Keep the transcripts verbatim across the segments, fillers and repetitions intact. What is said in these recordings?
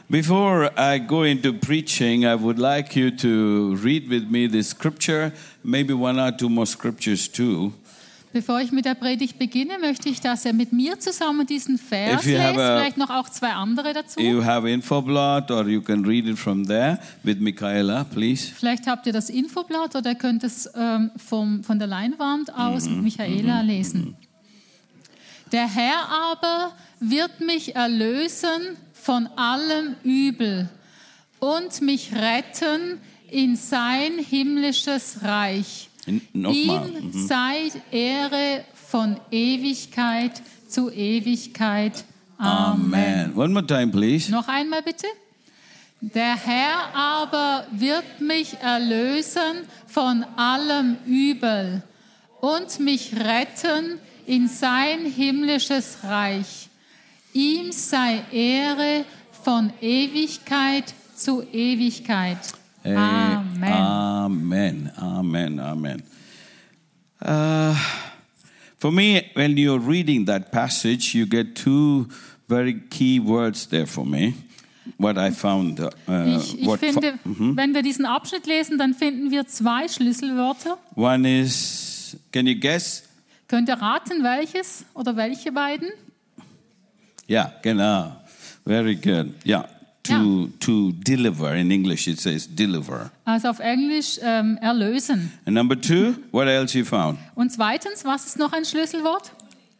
Before I go into preaching, I would like you to read with me the scripture, maybe one or two more scriptures too. Bevor ich mit der Predigt beginne, möchte ich, dass ihr mit mir zusammen diesen Vers lest, a, vielleicht noch auch zwei andere dazu. You have Infoblatt or you can read it from there with Michaela, please. Vielleicht habt ihr das Infoblatt oder ihr könnt es ähm, vom, von der Leinwand aus mm-hmm. mit Michaela mm-hmm. lesen. Der Herr aber wird mich erlösen von allem Übel und mich retten in sein himmlisches Reich. Nochmal. Ihm sei Ehre von Ewigkeit zu Ewigkeit. Amen. Amen. One more time, please. Noch einmal bitte. Der Herr aber wird mich erlösen von allem Übel und mich retten in sein himmlisches Reich. Ihm sei Ehre von Ewigkeit zu Ewigkeit. Amen. Amen. Amen. Amen. Uh, for me, when you're reading that passage, you get two very key words there for me. What I found. Uh, ich ich what finde, fo- mm-hmm. wenn wir diesen Abschnitt lesen, dann finden wir zwei Schlüsselwörter. One is, can you guess? Könnt ihr raten, welches oder welche beiden? Ja, genau. Very good. Ja. To, ja. to deliver. In English it says deliver. Also auf Englisch ähm, erlösen. And number two, what else you found? Und zweitens, was ist noch ein Schlüsselwort?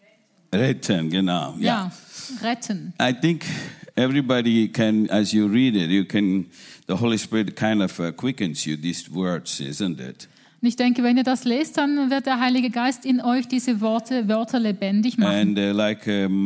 Retten, genau. Ja, ja, retten. I think everybody can, as you read it, you can, the Holy Spirit kind of uh, quickens you, these words, isn't it? Und ich denke, wenn ihr das lest, dann wird der Heilige Geist in euch diese Worte, Wörter lebendig machen. And uh, like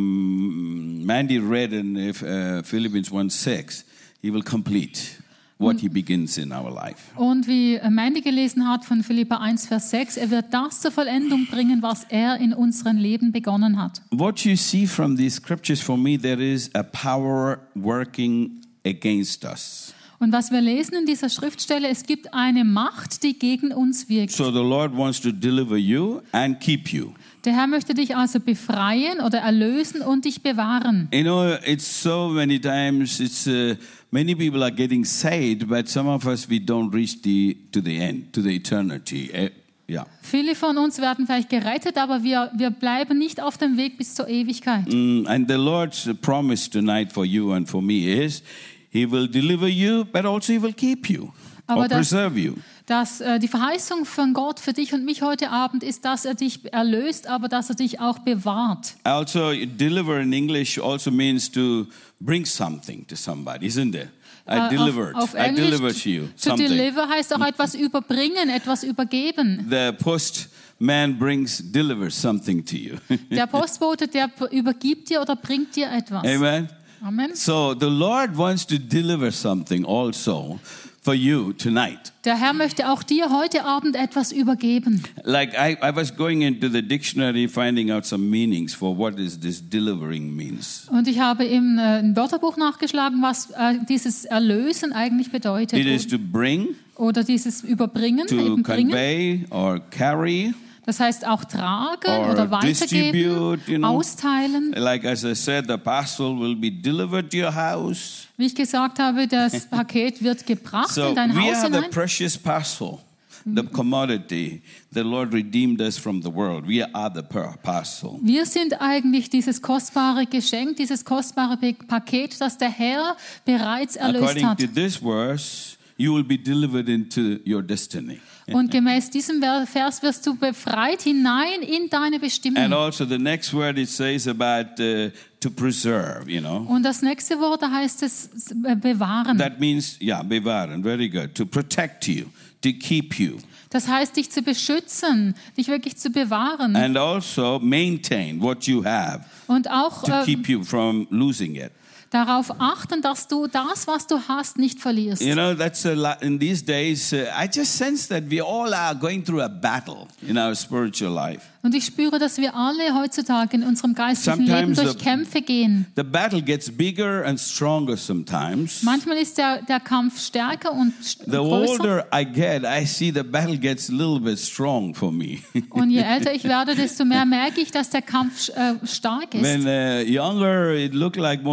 um, Mandy read in uh, Philippians one six, he will complete what he begins in our life. Und wie Mandy gelesen hat von Philipper eins, Vers sechs, er wird das zur Vollendung bringen, was er in unserem Leben begonnen hat. What you see from these scriptures, for me, there is a power working against us. Und was wir lesen in dieser Schriftstelle, es gibt eine Macht, die gegen uns wirkt. So the Lord wants to deliver you and keep you. Der Herr möchte dich also befreien oder erlösen und dich bewahren. You know, it's so many times, it's uh, many people are getting saved, but some of us, we don't reach the to the end, to the eternity. Uh, yeah. Viele von uns werden vielleicht gerettet, aber wir, wir bleiben nicht auf dem Weg bis zur Ewigkeit. Mm, and the Lord's promise tonight for you and for me is, He will deliver you, but also He will keep you Aber or das, preserve you. Das, äh, die Verheißung von Gott für dich und mich heute Abend ist, dass er dich erlöst, aber dass er dich auch bewahrt. Also, deliver in English also means to bring something to somebody, isn't it? I Äh, delivered. auf, auf I Englisch, delivered to you to something. deliver heißt auch etwas überbringen, etwas übergeben. The postman brings, delivers something to you. Der Postbote, der übergibt dir oder bringt dir etwas. Amen. Amen. So the Lord wants to deliver something also for you tonight. Der Herr möchte auch dir heute Abend etwas übergeben. Like I, I was going into the dictionary finding out some meanings for what is this delivering means. Und ich habe im, äh, im Wörterbuch nachgeschlagen, was äh, dieses Erlösen eigentlich bedeutet. It is to bring, Oder dieses Überbringen, to eben bringen. convey or carry. Das heißt auch tragen Or oder weitergeben, distribute, you know. austeilen. Like as I said, the parcel will be delivered to your house. Wie ich gesagt habe, das Paket wird gebracht So in dein we Haus are the hinein. precious parcel, the commodity. The Lord redeemed us from the world. We are the par- parcel. Wir sind eigentlich dieses kostbare Geschenk, dieses kostbare Paket, das der Herr bereits erlöst According hat. to this verse, you will be delivered into your destiny. Und gemäß diesem Vers wirst du befreit hinein in deine Bestimmung. And also the next word it says about uh, to preserve, you know. Und das nächste Wort, da heißt es äh, bewahren. That means, yeah, bewahren, very good. To protect you, to keep you. Das heißt, dich zu beschützen, dich wirklich zu bewahren. And also maintain what you have Und auch to äh, keep you from losing it. darauf achten, dass du das, was du hast, nicht verlierst. You know, that's a lot in these days. Uh, I just sense that we all are going through a battle in our spiritual life. Und ich spüre, dass wir alle heutzutage in unserem geistlichen Sometimes Leben durch the- Kämpfe gehen. The battle gets bigger and stronger sometimes. Manchmal ist der, der Kampf stärker und st- The größer. older I get, I see the battle gets a little bit strong for me. Und je älter ich werde, desto mehr merke ich, dass der Kampf äh, stark ist. When uh, younger, it looked like more easier.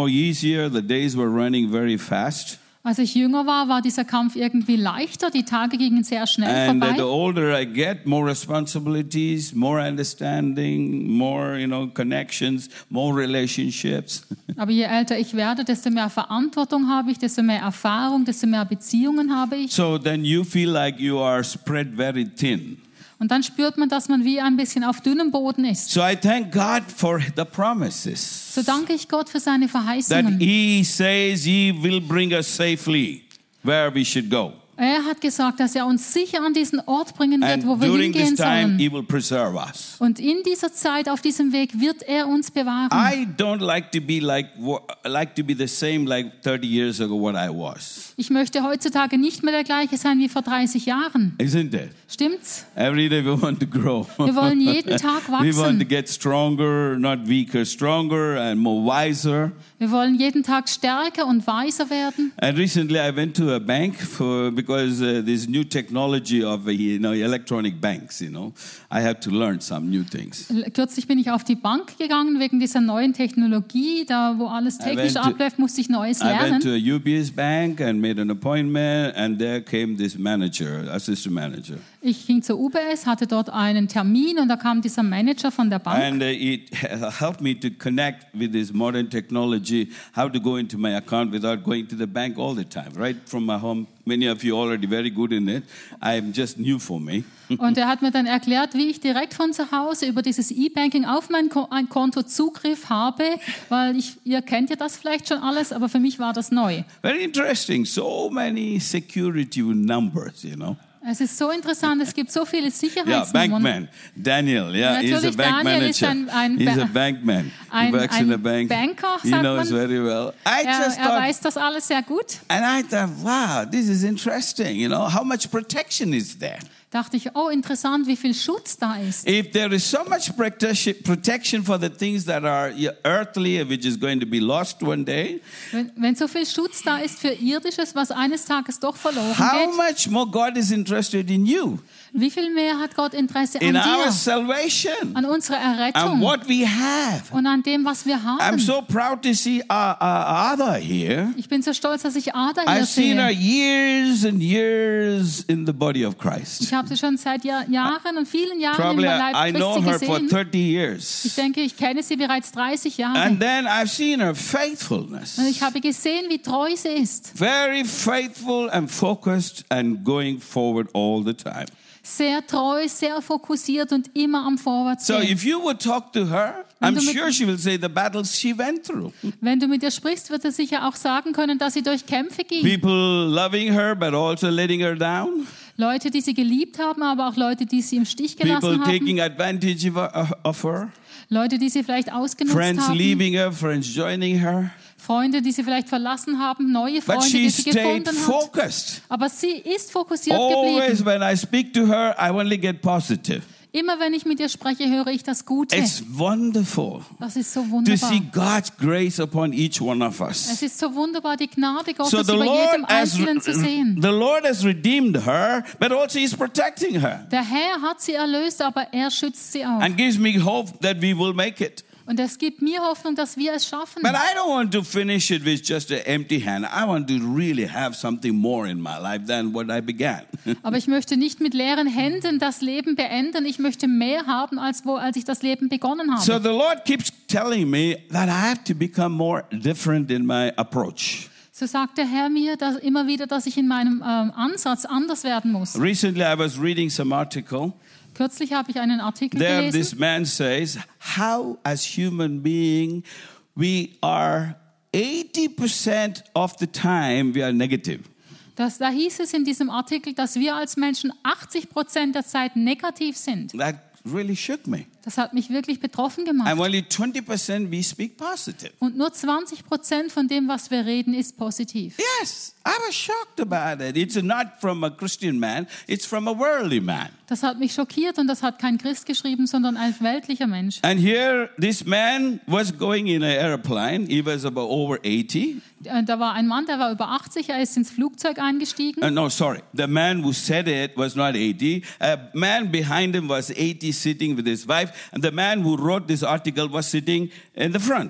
easier. The days were running very fast. Als ich jünger war, war dieser Kampf irgendwie leichter. Die Tage gingen sehr schnell And uh, the vorbei. older I get, more responsibilities, more understanding, more, you know, connections, more relationships. Aber je älter ich werde, desto mehr Verantwortung habe ich, desto mehr Erfahrung, desto mehr Beziehungen habe ich. So then you feel like you are spread very thin. Und dann spürt man, dass man wie ein bisschen auf dünnem Boden ist. So I thank God for the promises. So danke ich Gott für seine That Verheißungen. He says He will bring us safely where we should go. Er hat gesagt, dass er uns sicher an diesen Ort bringen wird, And wo wir during this hingehen time, sollen. He will preserve us. Und in dieser Zeit, auf diesem Weg, wird er uns bewahren. I don't like to be like like to be the same like thirty years ago what I was. Ich möchte heutzutage nicht mehr der gleiche sein wie vor dreißig Jahren. Isn't it? Stimmt's? Every day we want to grow. Wir wollen jeden Tag We want to wachsen. get stronger, not weaker, stronger and more wiser. Wir wollen jeden Tag stärker und weiser werden. And recently I went to a bank for because uh, this new technology of uh, you know electronic banks, you know. I had to learn some new things. Kürzlich bin ich auf die Bank gegangen wegen dieser neuen Technologie, da wo alles I technisch went to- abläuft, musste ich Neues I went to lernen. a U B S bank and made an appointment, and there came this manager, assistant manager. Ich ging zur U B S, hatte dort einen Termin und da kam dieser Manager von der Bank. And uh, it helped me to connect with this modern technology, how to go into my account without going to the bank all the time, right from my home. Many of you already very good in it. I'm just new for me. Und er hat mir dann erklärt, wie ich direkt von zu Hause über dieses E-Banking auf mein Ko- ein Konto Zugriff habe, weil ich, ihr kennt ja das vielleicht schon alles, aber für mich war das neu. Very interesting. So many security numbers, you know. Es ist so interessant, es gibt so viele Yeah, Sicherheitsnummern. bankman. Daniel, yeah, he's a Natürlich, bank Daniel ist manager. ein- ein he's Ba- a bankman. ein- he works in ein a bank. Banker, He sagt knows man. very well. I Er, just er thought, weiß das alles sehr gut. and I thought, wow, this is interesting. You know, how much protection is there? Dachte ich, oh interessant, wie viel Schutz da ist. If there is so much protection protection for the things that are earthly, which is going to be lost one day, Wenn, wenn so viel Schutz da ist für Irdisches, was eines Tages doch verloren how geht, much more God is interested in you, wie viel mehr hat Gott Interesse an in our dir, salvation, an unserer and Errettung what we have. und an dem, was wir I'm haben. so proud to see our, our Ada here. Ich bin so stolz, dass ich Ada hier I've seen her sehe. years and years in the body of Christ. Ich habe sie schon seit Jahr, Jahren und vielen Jahren Probably im I Leib I know Christi her for gesehen. thirty Ich years. denke, ich kenne sie bereits dreißig Jahre. And then I've seen her faithfulness. Und ich habe gesehen, wie treu sie ist. Very faithful and focused and going forward all the time. Sehr treu, sehr fokussiert und immer am So Vorwärtsgehen. if you would talk to her, Wenn I'm du mit- sure she will say the battles she went through. Wenn du mit ihr sprichst, wird er sicher auch sagen können, dass sie durch Kämpfe ging. People loving her but also letting her down. Leute, die sie geliebt haben, aber auch Leute, die sie im Stich People gelassen haben. taking advantage of her, of her. Leute, die sie vielleicht ausgenutzt Friends haben. leaving her, friends joining her. Freunde, die sie vielleicht verlassen haben. Neue But Freunde, she die sie stayed gefunden hat. focused. Aber sie ist fokussiert Always geblieben. when I speak to her, I only get positive. Immer wenn ich mit ihr spreche, höre ich das Gute. It's wonderful Das ist so to wunderbar. see God's grace upon each one of us. Es ist so wunderbar, die Gnade Gottes So the über Lord jedem has Einzelnen zu sehen. the Lord has redeemed her, but also He's protecting her Der Herr hat sie erlöst, aber er schützt sie auch. and gives me hope that we will make it. Und es gibt mir Hoffnung, dass wir es schaffen. But I don't want to finish it with just an empty hand. I want to really have something more in my life than what I began. Aber ich möchte nicht mit leeren Händen das Leben beenden. Ich möchte mehr haben, als, wo, als ich das Leben begonnen habe. So the Lord keeps telling me that I have to become more different in my approach. So sagt der Herr mir dass immer wieder, dass ich in meinem ähm, Ansatz anders werden muss. Recently I was reading some article. Kürzlich habe ich einen Artikel There this gelesen. man says, how as human being we are eighty percent of the time we are negative. Das, da hieß es in diesem Artikel, dass wir als Menschen achtzig Prozent der Zeit negativ sind. That really shook me. Das hat mich wirklich betroffen gemacht. And only twenty percent we speak positive. Und nur zwanzig Prozent von dem, was wir reden, ist positiv. Yes, I was shocked about it. It's not from a Christian man, it's from a worldly man. Das hat mich schockiert und das hat kein Christ geschrieben, sondern ein weltlicher Mensch. And here this man was going in an airplane. He was about over eighty. Äh, Da war ein Mann, der war über achtzig, er ist ins Flugzeug eingestiegen. Uh, no, sorry. The man who said it was not eighty. A man behind him was eighty sitting with his wife. And the man who wrote this article was sitting in the front.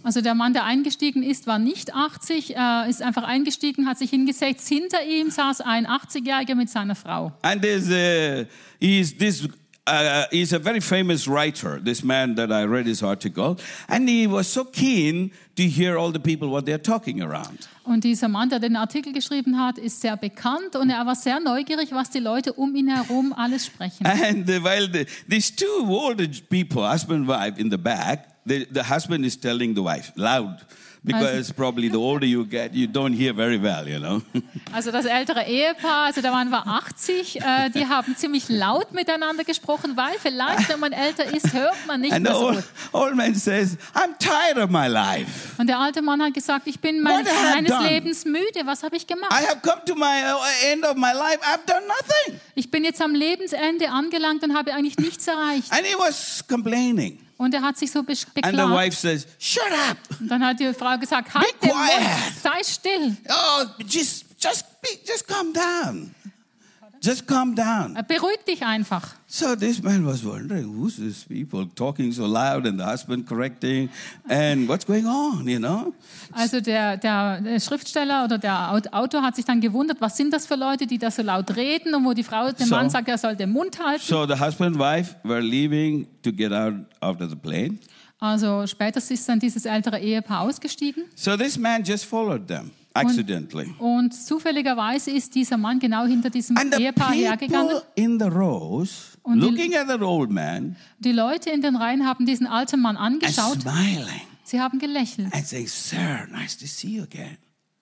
Also der Mann, der eingestiegen ist, war nicht achtzig, er ist einfach eingestiegen, hat sich hingesetzt. Hinter ihm saß ein achtzigjähriger mit seiner Frau. And there's a, he's this uh, he's a very famous writer, this man that I read his article, and he was so keen to hear all the people what they're talking around. Und dieser Mann, der den Artikel geschrieben hat, ist sehr bekannt und er war sehr neugierig, was die Leute um ihn herum alles sprechen. And uh, while the, these two older people, husband and wife, in the back, the, the husband is telling the wife loud. Because also, probably the older you get, you don't hear very well, you know. Also das ältere Ehepaar, also der Mann war achtzig, äh, die haben ziemlich laut miteinander gesprochen, weil vielleicht, wenn man älter ist, hört man nicht And mehr the so old, gut. old man says, I'm tired of my life. Und der alte Mann hat gesagt, ich bin mein, meines Lebens müde, was habe ich gemacht? I have come to my uh, end of my life, I've done nothing. Ich bin jetzt am Lebensende angelangt und habe eigentlich nichts erreicht. And he was complaining. Und er hat sich so beklagt. And the wife says, shut up. Und dann hat die Frau gesagt, halt den Mund, sei still. Oh, just, just, be, just calm down. Just calm down. Beruhig dich einfach. So this man was wondering, who's these people talking so loud and the husband correcting and what's going on, you know? Also der, der, der Schriftsteller oder der Autor hat sich dann gewundert, was sind das für Leute, die da so laut reden und wo die Frau dem So- Mann sagt, er soll den Mund halten. So the husband and wife were leaving to get out after the plane. Also später ist dann dieses ältere Ehepaar ausgestiegen So this man just followed them accidentally. und zufälligerweise ist dieser Mann genau hinter diesem And the Ehepaar hergegangen. people in the rows Und die- looking at the old man Die Leute in den Reihen haben diesen alten Mann and angeschaut. smiling Sie haben gelächelt. and saying, Sir, nice to see you again.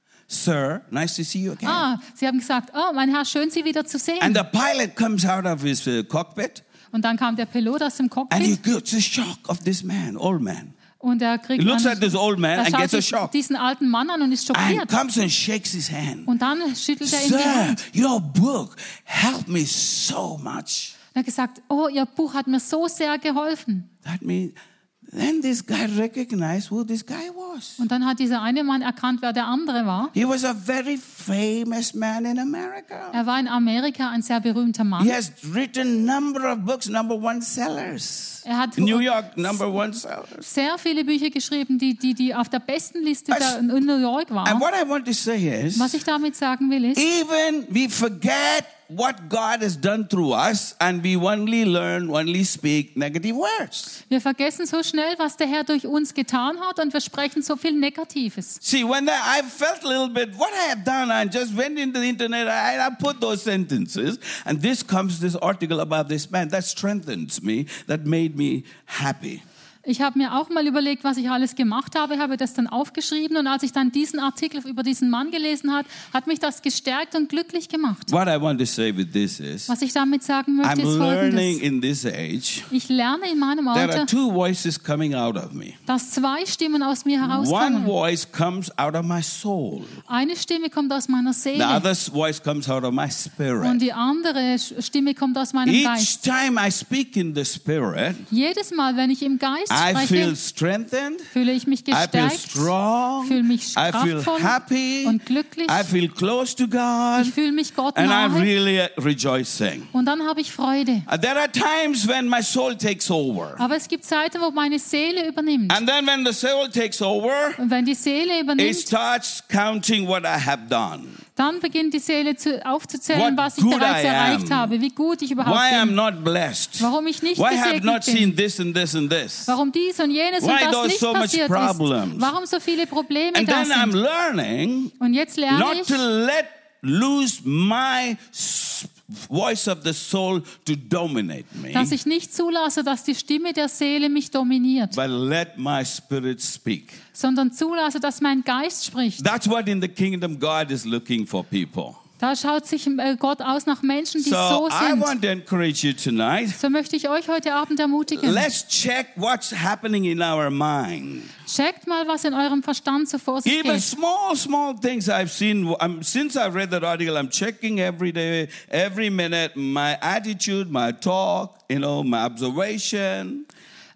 Sir, nice to see you again. Ah, sie haben gesagt, oh, mein Herr, schön Sie wieder zu sehen. And the pilot comes out of his uh, cockpit Und dann kam der Pilot aus dem and he Cockpit gets a shock of this man, old man. und er kriegt He looks einen- at this old man er and schaut gets a sich shock diesen alten Mann an und ist and schockiert. comes and shakes his hand. Und dann schüttelt er ihm die Sir, Hand. your book helped me so much. Er hat gesagt, oh, Ihr Buch hat mir so sehr geholfen. That means then this guy recognized who this guy was. Und dann hat dieser eine Mann erkannt, wer der andere war. He was a very famous man in America. Er war in Amerika ein sehr berühmter Mann. He has written a number of books, number one sellers. Er hat In New York, number one sellers. sehr viele Bücher geschrieben, die, die, die auf der besten Liste der, in New York And waren. what I want to say is, Was ich damit sagen will, ist, even we forget what God has done through us and we only learn, only speak negative words. wir vergessen so schnell, was der Herr durch uns getan hat und wir sprechen so viel Negatives. See, when I felt a little bit what I have done, I just went into the internet, I, I put those sentences, and this comes, this article about this man, that strengthens me, that made me happy. Ich habe mir auch mal überlegt, was ich alles gemacht habe, habe das dann aufgeschrieben und als ich dann diesen Artikel über diesen Mann gelesen habe, hat mich das gestärkt und glücklich gemacht. What I want to say with this is, Was ich damit sagen möchte, I'm ist learning Folgendes. in this age, Ich lerne in meinem there are Alter, two voices coming out of me. dass zwei Stimmen aus mir One herauskommen. voice comes out of my soul. Eine Stimme kommt aus meiner The Seele other voice comes out of my und spirit. die andere Stimme kommt aus meinem Each Geist. time I speak in the spirit, Jedes Mal, wenn ich im Geist I feel spreche, strengthened, fühle ich mich I feel gestärkt, strong, fühle mich I feel kraftvoll happy, und glücklich. I feel close to God, Ich fühle mich Gott and I'm nahe really rejoicing. und dann habe ich Freude. Uh, There are times when my soul takes over. Aber es gibt Zeiten, wo meine Seele übernimmt. And then when the soul takes over, Und wenn die Seele it übernimmt, starts counting what I have done. dann beginnt die Seele zu, aufzuzählen, What was ich good bereits I erreicht am. habe, wie gut ich überhaupt Why I'm bin, not blessed. warum ich nicht Why I have gesegnet not bin, seen this and this and this. warum dies und jenes Why und das there's nicht so much passiert problems? ist, warum so viele Probleme And da then I'm sind. learning Und jetzt lerne not ich, to let lose my s- voice of the soul to dominate me, dass ich nicht zulasse, dass die Stimme der Seele mich dominiert, but let my spirit speak. sondern zulasse, dass mein Geist spricht. That's what in the kingdom God is looking for people. Da schaut sich äh, Gott aus nach Menschen, die So so I sind. want to encourage you tonight. So möchte ich euch heute Abend ermutigen. Let's check what's happening in our mind. Checkt mal, was in eurem Verstand so vor sich Even geht. small, small things I've seen. I'm, since I read that article, I'm checking every day, every minute, my attitude, my talk, you know, my observation.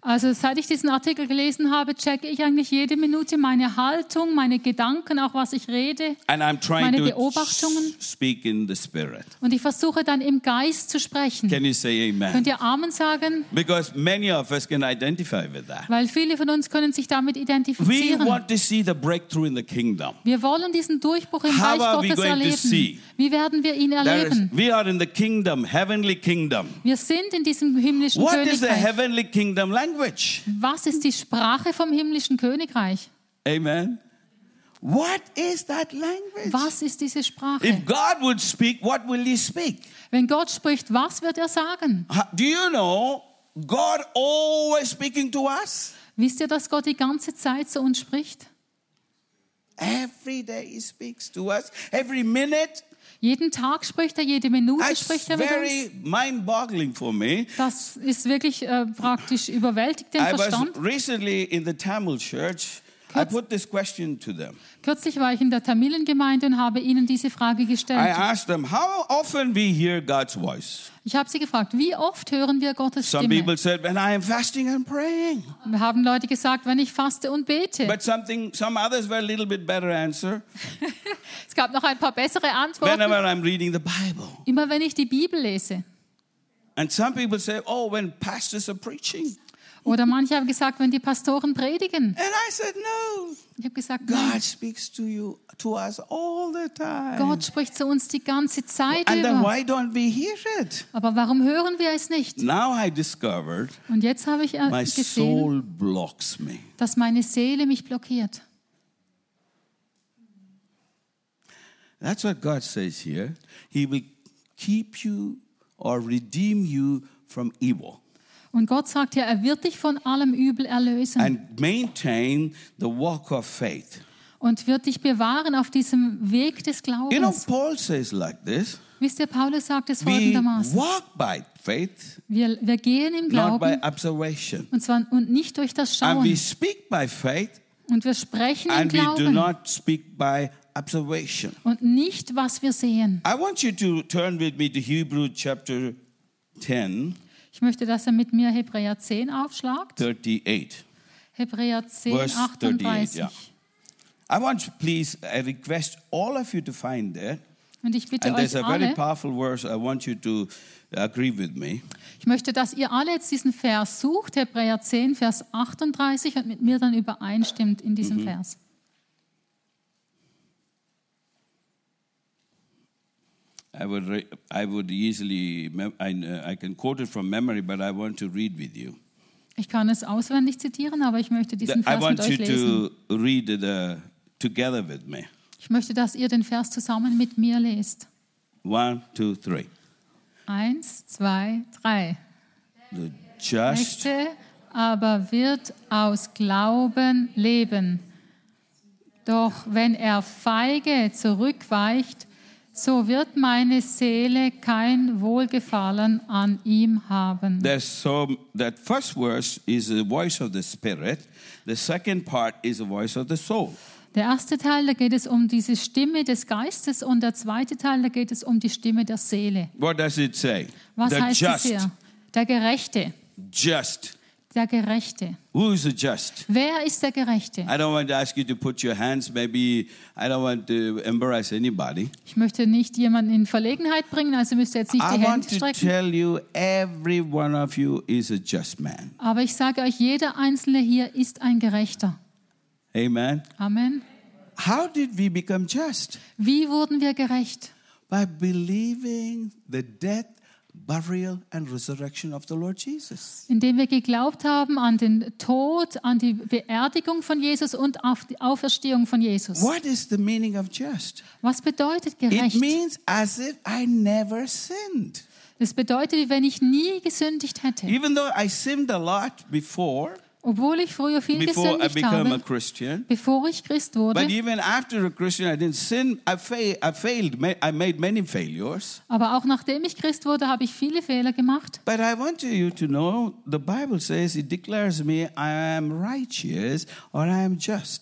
Also seit ich diesen Artikel gelesen habe, checke ich eigentlich jede Minute meine Haltung, meine Gedanken, auch was ich rede, And I'm trying meine to Beobachtungen. speak in the Spirit. Und ich versuche dann im Geist zu sprechen. Can you say Könnt amen? ihr Amen sagen? Because many of us can identify with that. Weil viele von uns können sich damit We identifizieren. want to see the breakthrough in the kingdom. Wir wollen diesen Durchbruch im How Reich are we Gottes going to erleben. see? Wie werden wir ihn There is- erleben? we are in the kingdom, heavenly kingdom. Wir sind in diesem himmlischen What is the Königreich. heavenly kingdom language? Was ist die Sprache vom himmlischen Königreich? Amen. What is that language? Was ist diese Sprache? If God would speak, what will he speak? Wenn Gott spricht, was wird er sagen? Ha- Do you know God always speaking to us? Wisst ihr, dass Gott die ganze Zeit zu uns spricht? Every day he speaks to us. Every minute. Jeden Tag spricht er, jede Minute That's spricht er mit uns. very mind-boggling for me. Das ist wirklich äh, praktisch überwältigt den I was Verstand. recently in the Tamil church. I Kurz- put this question to them. Kürzlich war ich in der Tamilengemeinde und habe ihnen diese Frage I gestellt. asked them how often we hear God's voice. Ich habe sie gefragt, wie oft hören wir Gottes Some Stimme? people said, when I am fasting and praying. Wir haben Leute gesagt, wenn ich faste und bete. But something, some others were a little bit better answer. Es gab noch ein paar bessere Antworten. Whenever I'm reading the Bible. Immer wenn ich die Bibel lese. And some people say, oh, when pastors are preaching. Oder manche haben gesagt, wenn die Pastoren predigen. And I said, no. Ich habe gesagt, God nein, speaks to you, to us all the time. Gott spricht zu uns die ganze Zeit And then über. why don't we hear it? Aber warum hören wir es nicht? Now I discovered Und jetzt habe ich äh, my gesehen, soul blocks me. dass meine Seele mich blockiert. That's what God says here. He will keep you or redeem you from evil Und Gott sagt ja, er wird dich von allem Übel erlösen and maintain the walk of faith. und wird dich bewahren auf diesem Weg des You know, Glaubens. Paul says like this. Wisst ihr, Paulus sagt es We folgendermaßen. walk by faith, Wir, wir gehen im not by Glauben observation. und zwar und nicht durch das And we Schauen. speak by faith, Und wir sprechen im and we do Glauben not speak by observation. und nicht, was wir sehen. I want you to turn with me to Hebrew chapter ten, Ich möchte, dass er mit mir Hebräer zehn aufschlagt. thirty-eight. Hebräer zehn, Verse achtunddreißig. thirty-eight, I want, please, I request all of you to find that. Und ich bitte And there's euch a very alle, powerful verse. I want you to agree with me. ich möchte, dass ihr alle jetzt diesen Vers sucht, Hebräer zehn, Vers achtunddreißig, und mit mir dann übereinstimmt in diesem Vers. I would, re- I would easily, mem- I, uh, I can quote it from memory, but I want to read with you. Ich kann es auswendig zitieren, aber ich möchte diesen I Vers mit want euch you lesen. to read it uh, together with me. Ich möchte, dass ihr den Vers zusammen mit mir lest. One, two, three. Eins, zwei, drei. The just Rechte aber wird aus Glauben leben. Doch wenn er feige zurückweicht, so wird meine Seele kein Wohlgefallen an ihm haben. There's so that first verse is the voice of the spirit. The second part is the voice of the soul. Der erste Teil, da geht es um diese Stimme des Geistes und der zweite Teil, da geht es um die Stimme der Seele. What does it say? Was the heißt es just, hier? Der Gerechte. just. Der Gerechte. Who is the just? Wer ist der Gerechte? I don't want to ask you to put your hands. Maybe I don't want to embarrass anybody. Ich möchte nicht jemanden in Verlegenheit bringen, also müsst ihr jetzt nicht I die want Hände to strecken. tell you, every one of you is a just man. Aber ich sage euch, jeder Einzelne hier ist ein Gerechter. Amen. Amen. How did we become just? Wie wurden wir gerecht? By believing the death, burial, and resurrection of the Lord Jesus. Indem wir geglaubt haben an den Tod, an die Beerdigung von Jesus und auf die Auferstehung von Jesus. What is the meaning of just? Was bedeutet It gerecht? means as if I never sinned. Das bedeutet, wie wenn ich nie gesündigt hätte. Even though I sinned a lot before, Obwohl ich früher viel before I gesündigt became a habe, Christian, bevor ich Christ wurde. but even after a Christian, I didn't sin. I, fa- I failed. Ma- I made many failures. Aber auch nachdem ich Christ wurde, habe ich viele Fehler gemacht. But I want you to know, the Bible says, it declares me I am righteous or I am just.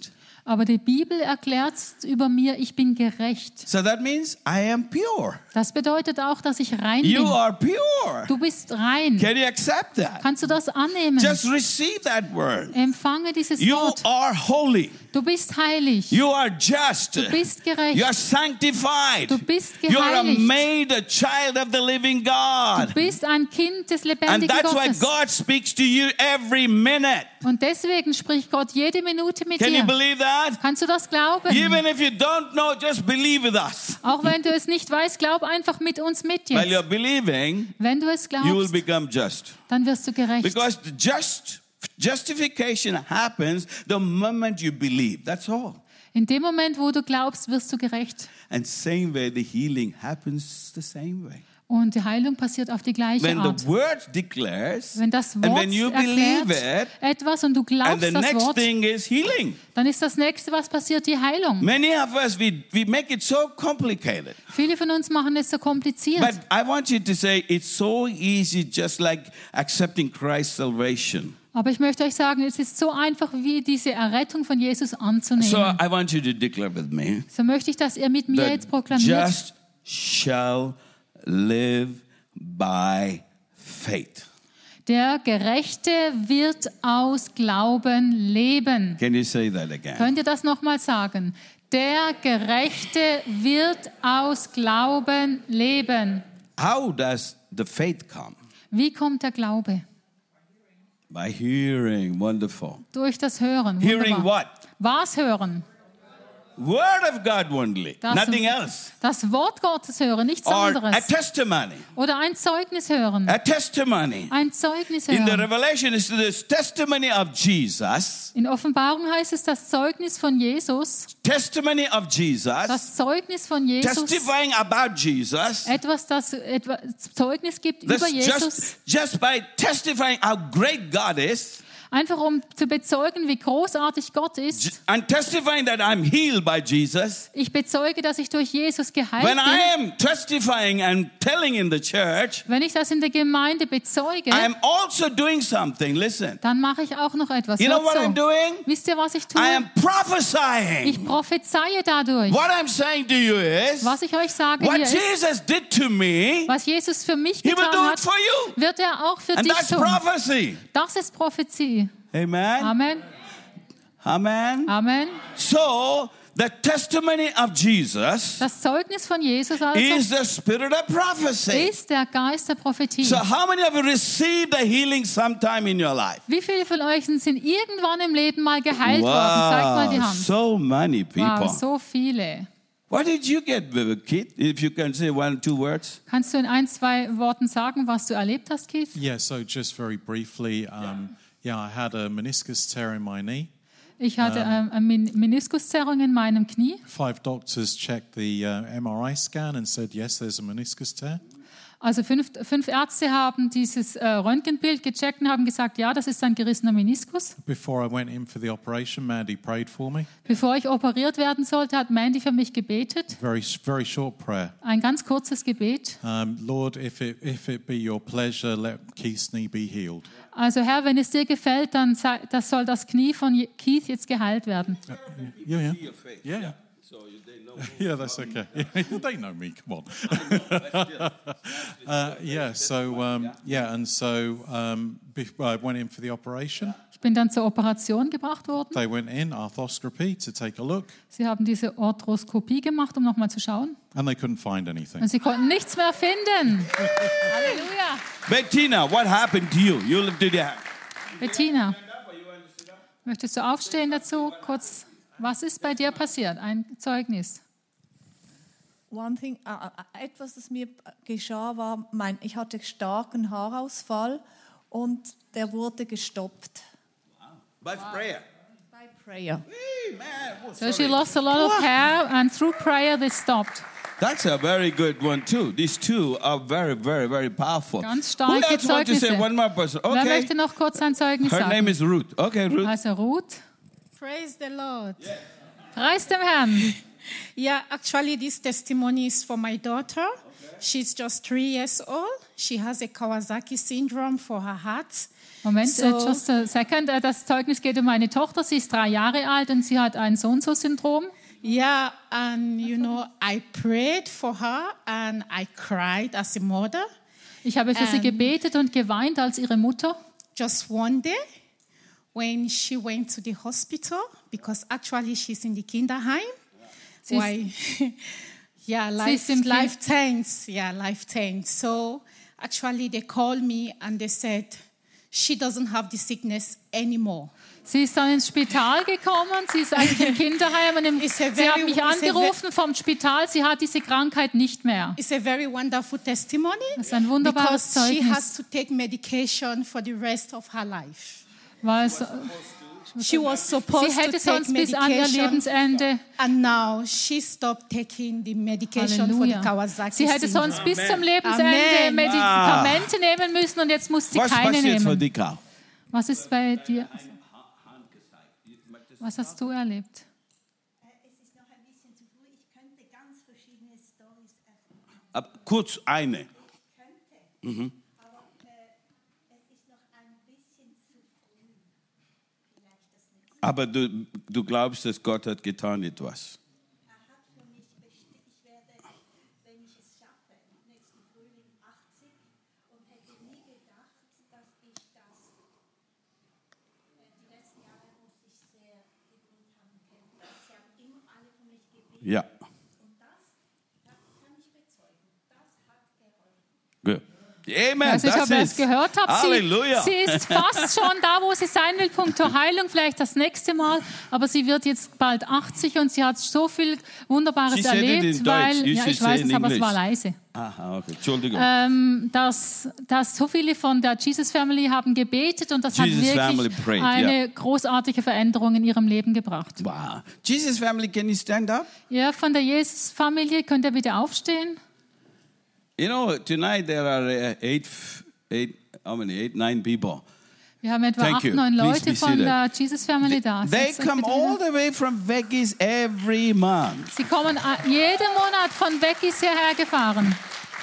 Aber die Bibel erklärt über mir, ich bin gerecht. So that means I am pure. Das bedeutet auch, dass ich rein You bin. are pure. Du bist rein. Can you accept that? Kannst du das annehmen? Just receive that word. Empfange dieses You Wort. are holy. Du bist heilig. You are just. Du bist gerecht. You are sanctified. Du bist You are geheiligt. made a child of the living God. Du bist ein Kind des And lebendigen that's why Gottes. God speaks to you every minute. Und deswegen spricht Gott jede Minute mit Can you dir. believe that? Kannst du das glauben? Even if you don't know, just believe with us. Auch wenn du es nicht weißt, glaub einfach mit uns mit While you're jetzt. believing, Wenn du es you will glaubst, become just. dann wirst du gerecht. Because the just justification happens the moment you believe. That's all. In dem Moment, wo du glaubst, wirst du gerecht. And same way, the healing happens the same way. Und die Heilung passiert auf die gleiche When Art. the word declares, Wenn das and Wort when you believe erklärt it, etwas und du and glaubst the das next Wort, thing is healing. dann ist das Nächste, was passiert, die Heilung. Many of us, we, we make it so complicated. Viele von uns machen es so kompliziert. But I want you to say it's so easy, just like accepting Christ's salvation. Aber ich möchte euch sagen, es ist so einfach, wie diese Errettung von Jesus anzunehmen. So I want you to declare with me So möchte ich, dass ihr mit mir that jetzt proklamiert, just shall live by faith. der Gerechte wird aus Glauben leben. Can you say that again? Könnt ihr das nochmal sagen? Der Gerechte wird aus Glauben leben. How does the faith come? Wie kommt der Glaube? By hearing. Wonderful. Durch das Hören. Hearing Wunderbar. what? Was hören? Word of God only. Das, Nothing else. das Wort Gottes hören, nichts Or a anderes. testimony. Oder ein Zeugnis hören. A testimony. Ein Zeugnis In the hören. Revelation, it's the testimony of Jesus. In Offenbarung heißt es das Zeugnis von Jesus. Testimony of Jesus. Das Zeugnis von Jesus. Testifying about Jesus. Etwas, das etwa Zeugnis gibt This über Jesus. just, just by testifying how great God is. Einfach um zu bezeugen, wie großartig Gott ist. And testifying that I'm healed by Jesus. Ich bezeuge, dass ich durch Jesus geheilt When I bin. am testifying and telling in the church, Wenn ich das in der Gemeinde bezeuge, I am also doing something. Listen. dann mache ich auch noch etwas. You know Hört what I'm so. doing? Wisst ihr, was ich tue? I am prophesying. Ich prophezeie dadurch. What I'm saying to you is, Was ich euch sage what hier ist, Jesus did to me, was Jesus für mich He will do getan it hat, for you. wird er auch für And dich that's tun. prophecy. Das ist Prophezie. Amen. Amen. Amen. Amen. So, the testimony of Jesus Das Zeugnis von Jesus also is the spirit of prophecy. ist der Geist der Prophetie. So, how many of you received the healing sometime in your life? Wie viele von euch sind irgendwann im Leben mal geheilt worden? Zeigt mal die Wow, Hand. so many people. Wow, so viele. What did you get, Keith? If you can say one, two words. Kannst du in ein, zwei Worten sagen, was du erlebt hast, Keith? Yeah, so just very briefly, um, yeah, I had a meniscus tear in my knee. Ich hatte ähm, eine Min- Meniskuszerrung in meinem Knie. Five doctors checked the uh, M R I scan and said, yes, there's a meniscus tear. Also fünf, fünf Ärzte haben dieses äh, Röntgenbild gecheckt und haben gesagt, ja, das ist ein gerissener Meniskus. Before I went in for the operation, Mandy prayed for me. Bevor ich operiert werden sollte, hat Mandy für mich gebetet. Very, very short prayer. Ein ganz kurzes Gebet. Um, Lord, if it, if it be your pleasure, let Keith's knee be healed. Also Herr, wenn es dir gefällt, dann sei, das soll das Knie von Je- Keith jetzt geheilt werden. Yeah, yeah. Yeah, yeah. Yeah, that's okay. They know me. Come on. uh, yeah. So um, yeah, and so um, be- I went in for the operation. Ich bin dann zur Operation gebracht worden. They went in arthroscopy to take a look, Sie haben diese Arthroskopie gemacht, um nochmal zu schauen. and they couldn't find anything. Und sie konnten nichts mehr finden. Halleluja. Bettina, what happened to you? You did you Bettina, möchtest du aufstehen dazu? Kurz, was ist bei dir passiert? Ein Zeugnis. One thing, äh, äh, etwas, das mir geschah, war, mein, ich hatte starken Haarausfall und der wurde gestoppt. by prayer. By prayer. Hey, man. Oh, So she sorry. lost a lot of hair and through prayer they stopped. That's a very good one too. These two are very, very, very powerful. Ganz Who starke else want to say Zeugnisse. one more person? Wer Okay. möchte noch kurz ein Zeugnis Her name sagen? is Ruth. Okay, Ruth. Also Ruth, Praise the Lord. preis dem Herrn. Yeah, actually, this testimony is for my daughter. She's just three years old. She has a Kawasaki syndrome for her heart. Moment, So- äh, just a second. Äh, Das Zeugnis geht um meine Tochter. Sie ist drei Jahre alt und sie hat ein So-und-so-Syndrom. Yeah, and you know, I prayed for her and I cried as a mother. Ich habe für sie Ähm. gebetet und geweint als ihre Mutter. Just one day, when she went to the hospital, because actually she's in the Kinderheim. Sie ist- Why? yeah, Sie life, ist im Kind- life change. Yeah, life change. So actually, they called me and they said she doesn't have the sickness anymore. Sie ist dann ins Spital gekommen. Sie ist eigentlich im Kinderheim. Und im, It's a sie very- hat mich it's a ve- angerufen vom Spital. Sie hat diese Krankheit nicht mehr. It's a very wonderful testimony. Das ist ein wunderbares Because she Zeugnis. has to take medication for the rest of her life. Weil es, She was supposed sie hätte to take sonst bis an ihr medication, Lebensende, and now she stopped taking the medication for the Halleluja, Kawasaki sie hätte syndrome. sonst bis zum Lebensende Amen. Medikamente nehmen müssen und jetzt muss sie Was keine passiert für nehmen. die Frau? Was ist bei dir? Was hast du erlebt? Es ist noch ein bisschen zu früh. Ich könnte ganz verschiedene Storys erzählen. Ab- Kurz eine. Könnte. Aber äh, es ist noch ein bisschen zu früh. Vielleicht das nächste. Aber du, du glaubst, dass Gott hat getan etwas. Er hat für mich bestimmt, ich werde, wenn ich es schaffe, nächsten Frühling achtzig und hätte nie gedacht, dass ich das, äh, die letzten Jahre musste ich sehr geduld haben kämpfen. Sie haben immer alle für mich gebetet. Ja. Und das, das kann ich bezeugen. Das hat geholfen. Good. Amen. Also ich That's habe es it. gehört, habe sie, Halleluja. sie ist fast schon da, wo sie sein will, punkto Heilung, vielleicht das nächste Mal, aber sie wird jetzt bald achtzig und sie hat so viel Wunderbares She said it erlebt, in weil, Deutsch. You ja, should ich say weiß in es, aber es English. war leise. Aha, okay. Entschuldigung. Ähm, dass, dass so viele von der Jesus Family haben gebetet und das Jesus hat Family wirklich prayed, eine yeah. großartige Veränderung in ihrem Leben gebracht. Wow. Jesus family, can you stand up? Ihr von der Jesus-Familie, könnt ihr bitte aufstehen? You know, tonight there are uh, eight, eight, how many? Eight, nine people. Wir haben etwa Thank acht, you. neun Please Leute be von seated. der Jesus-Family da. They Setzt euch come bitte all hin. the way from Vegas every month. Sie kommen a- jeden Monat von Weggis hierher gefahren.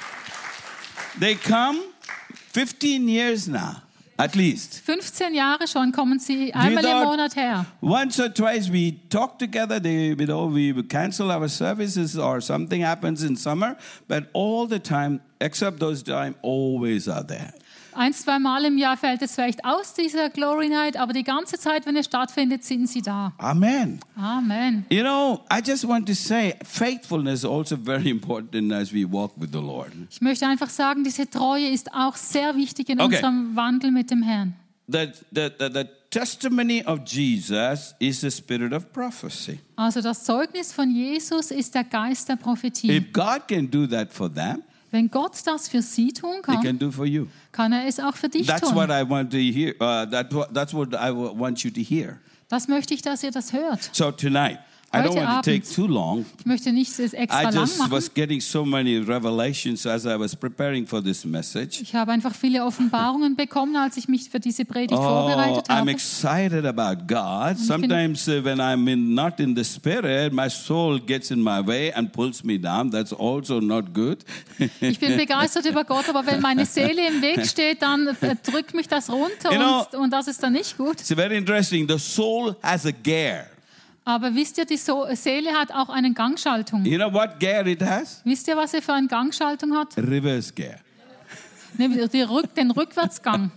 They come fifteen years now, at least. fünfzehn Jahre schon kommen sie einmal im Without- Monat her. Once or twice we talk together. They, you know, we cancel our services or something happens in summer, but all the time, except those time, always are there. Ein, zwei Mal im Jahr fällt es vielleicht aus, dieser Glory Night, aber die ganze Zeit, wenn es stattfindet, sind sie da. Amen. Amen. You know, I just want to say faithfulness is also very important as we walk with the Lord. Ich möchte einfach sagen, diese Treue ist auch sehr wichtig in Okay. unserem Wandel mit dem Herrn. The, the, the, the testimony of Jesus is the spirit of prophecy. Also das Zeugnis von Jesus ist der Geist der Prophetie. If God can do that for them, Wenn Gott das für sie tun He kann, can do for you. kann er es auch für dich That's tun. what I want to hear. Uh, that, wa- that's what I wa- want you to hear. Das möchte ich, dass ihr das hört. So tonight, I don't Heute want to take Abend. too long. Ich möchte nicht es extra I lang just machen. was getting so many revelations as I was preparing for this message. Ich habe einfach viele Offenbarungen bekommen, als ich mich für diese Predigt Oh, vorbereitet I'm habe. excited about God. Sometimes uh, when I'm in, not in the spirit, my soul gets in my way and pulls me down. That's also not good. Ich bin begeistert über Gott, aber wenn meine Seele im Weg steht, dann äh, drückt mich das runter You know- und, und das ist dann nicht gut. It's very interesting. The soul has a gear. Aber wisst ihr, die so Seele hat auch eine Gangschaltung. You know what gear it has? Wisst ihr, was sie für eine Gangschaltung hat? Reverse gear. Ne, die Rück, den Rückwärtsgang.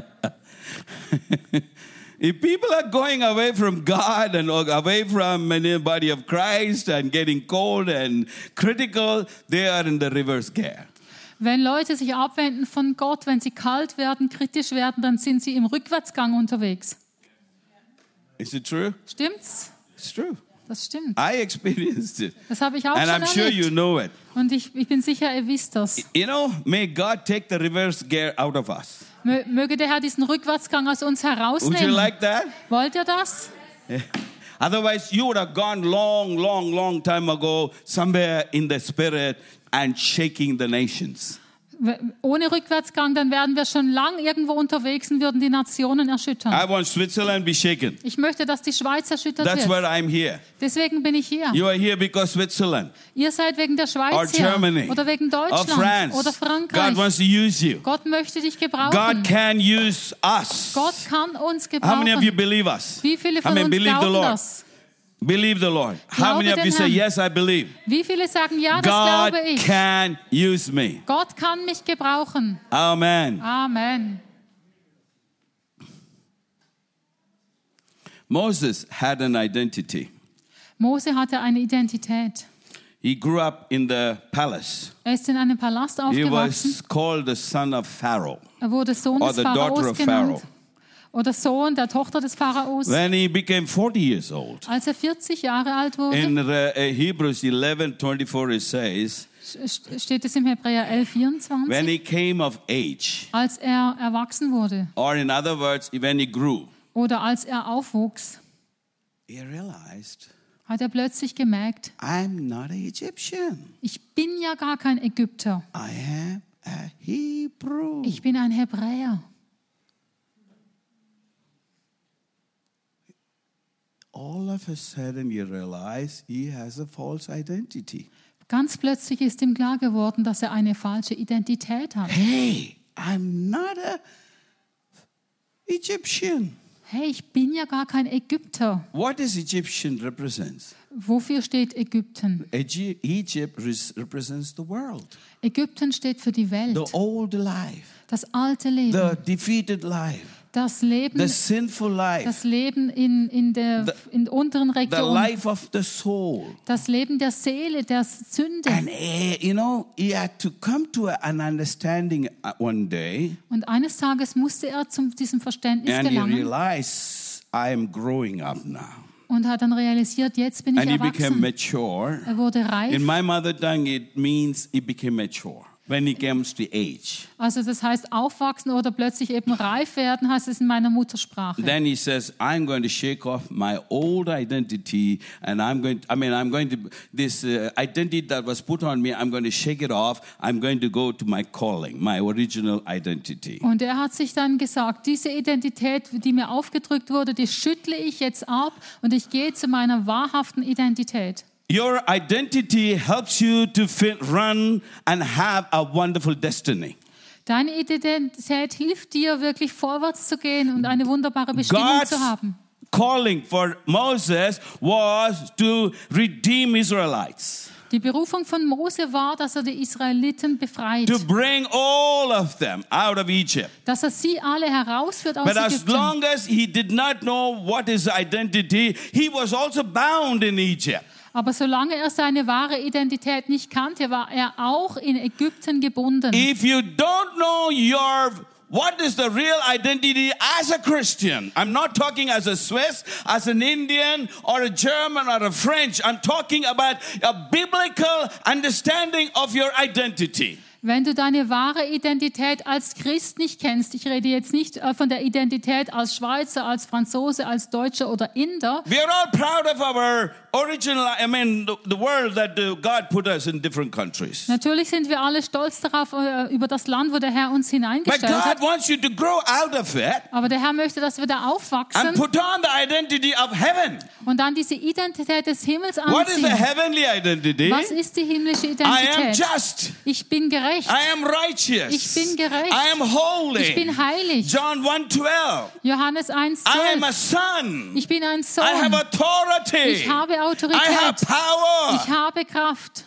If people are going away from God and away from the body of Christ and getting cold and critical, they are in the reverse gear. Wenn Leute sich abwenden von Gott, wenn sie kalt werden, kritisch werden, dann sind sie im Rückwärtsgang unterwegs. Is it true? Stimmt's? It's true. Das stimmt. I experienced it. Das habe ich auch And schon I'm sure you erlebt. know it. Und ich, ich bin sicher, ihr wisst das. You know, may God take the reverse gear out of us. Mö- Möge der Herr diesen Rückwärtsgang aus uns Would you herausnehmen. like that? Wollt ihr das? Otherwise, you would have gone long, long, long time ago somewhere in the spirit and shaking the nations. Ohne Rückwärtsgang, dann wären wir schon lang irgendwo unterwegs und würden die Nationen erschüttern. I want Switzerland be shaken. Ich möchte, dass die Schweiz erschüttert That's wird. why I'm here. Deswegen bin ich hier. You are here because Switzerland Ihr seid wegen der Schweiz or hier Germany oder wegen or Deutschland France. oder Frankreich. God wants to use you. Gott möchte dich God gebrauchen. can use us. Gott kann uns How many of you gebrauchen. believe us? Wie viele How von many uns believe the glauben Lord? das? Believe the Lord. How Glaube many of den you say, Herrn. yes, I believe? Wie viele sagen, ja, das God glaube ich. can use me. Gott kann mich gebrauchen. Amen. Amen. Moses had an identity. Mose hatte eine Identität. He grew up in the palace. Er ist in einem Palast He aufgewachsen. was called the son of Pharaoh Er wurde Sohn or des the daughter Pharaos of Pharaoh. genannt. Oder Sohn der Tochter des Pharaos. When he became forty years old, Als er vierzig Jahre alt wurde, in uh, Hebrews eleven twenty-four it says, st- steht es im Hebräer elf when vierundzwanzig, he came of age, als er erwachsen wurde or in other words, when he grew, oder als er aufwuchs, he realized, hat er plötzlich gemerkt, I'm not an Egyptian. ich bin ja gar kein Ägypter, I am a Hebrew. ich bin ein Hebräer. All of a sudden you realize he has a false identity. Ganz plötzlich ist ihm klar geworden, dass er eine falsche Identität hat. Hey, I'm not a Egyptian. Hey, ich bin ja gar kein Ägypter. What does Egyptian represents? Wofür steht Ägypten? Egy- Egypt res- represents the world, Ägypten steht für die Welt, the old life, das alte Leben, the defeated life, das Leben, the sinful life, das Leben in, in der in der unteren the Region, life of the soul. das Leben der Seele, der Sünde. And eh, you know, he had to come to a- an understanding uh, one day, Und eines Tages musste er zu diesem Verständnis and he gelangen realized, I am growing up now. und hat dann realisiert, jetzt bin ich And he became erwachsen. mature. Er wurde reif. In my mother tongue, it means he became mature when he comes to age. Also das heißt aufwachsen oder plötzlich eben reif werden, heißt es in meiner Muttersprache. Then he says, I'm going to shake off my old identity, and I'm going to, I mean, I'm going to, this uh, identity that was put on me, I'm going to shake it off. I'm going to go to my calling, my original identity. Und er hat sich dann gesagt, diese Identität, die mir aufgedrückt wurde, die schüttle ich jetzt ab und ich gehe zu meiner wahrhaften Identität. Your identity helps you to fit, run and have a wonderful destiny. Deine Identität hilft dir, wirklich vorwärts zu gehen und eine wunderbare Bestimmung God's zu haben. calling for Moses was to redeem Israelites, Die Berufung von Mose war, dass er die Israeliten befreit, to bring all of them out of Egypt. dass er sie alle herausführt aus But as Ägypten. long as he did not know what his identity, he was also bound in Egypt. Aber solange er seine wahre Identität nicht kannte, war er auch in Ägypten gebunden. If you don't know your what is the real identity as a Christian, I'm not talking as a Swiss, as an Indian, or a German, or a French. I'm talking about a biblical understanding of your identity. Wenn du deine wahre Identität als Christ nicht kennst, ich rede jetzt nicht äh, von der Identität als Schweizer, als Franzose, als Deutscher oder Inder. We are all proud of our original, I mean, the, the world that uh, God put us in different countries. Natürlich sind wir alle stolz darauf, äh, über das Land, wo der Herr uns But hineingestellt God hat. wants you to grow out of it Aber der Herr möchte, dass wir da and aufwachsen put on the identity of heaven. und dann diese Identität des Himmels What is the anziehen. heavenly identity? Was ist die himmlische I am Identität? just. Ich bin gerecht. I am righteous. Ich bin gerecht. I am holy. Ich bin heilig. John one twelve. Johannes eins I am a zwölf. son. Ich bin ein Sohn. I have authority. Ich habe I have Autorität. power. Ich habe Kraft.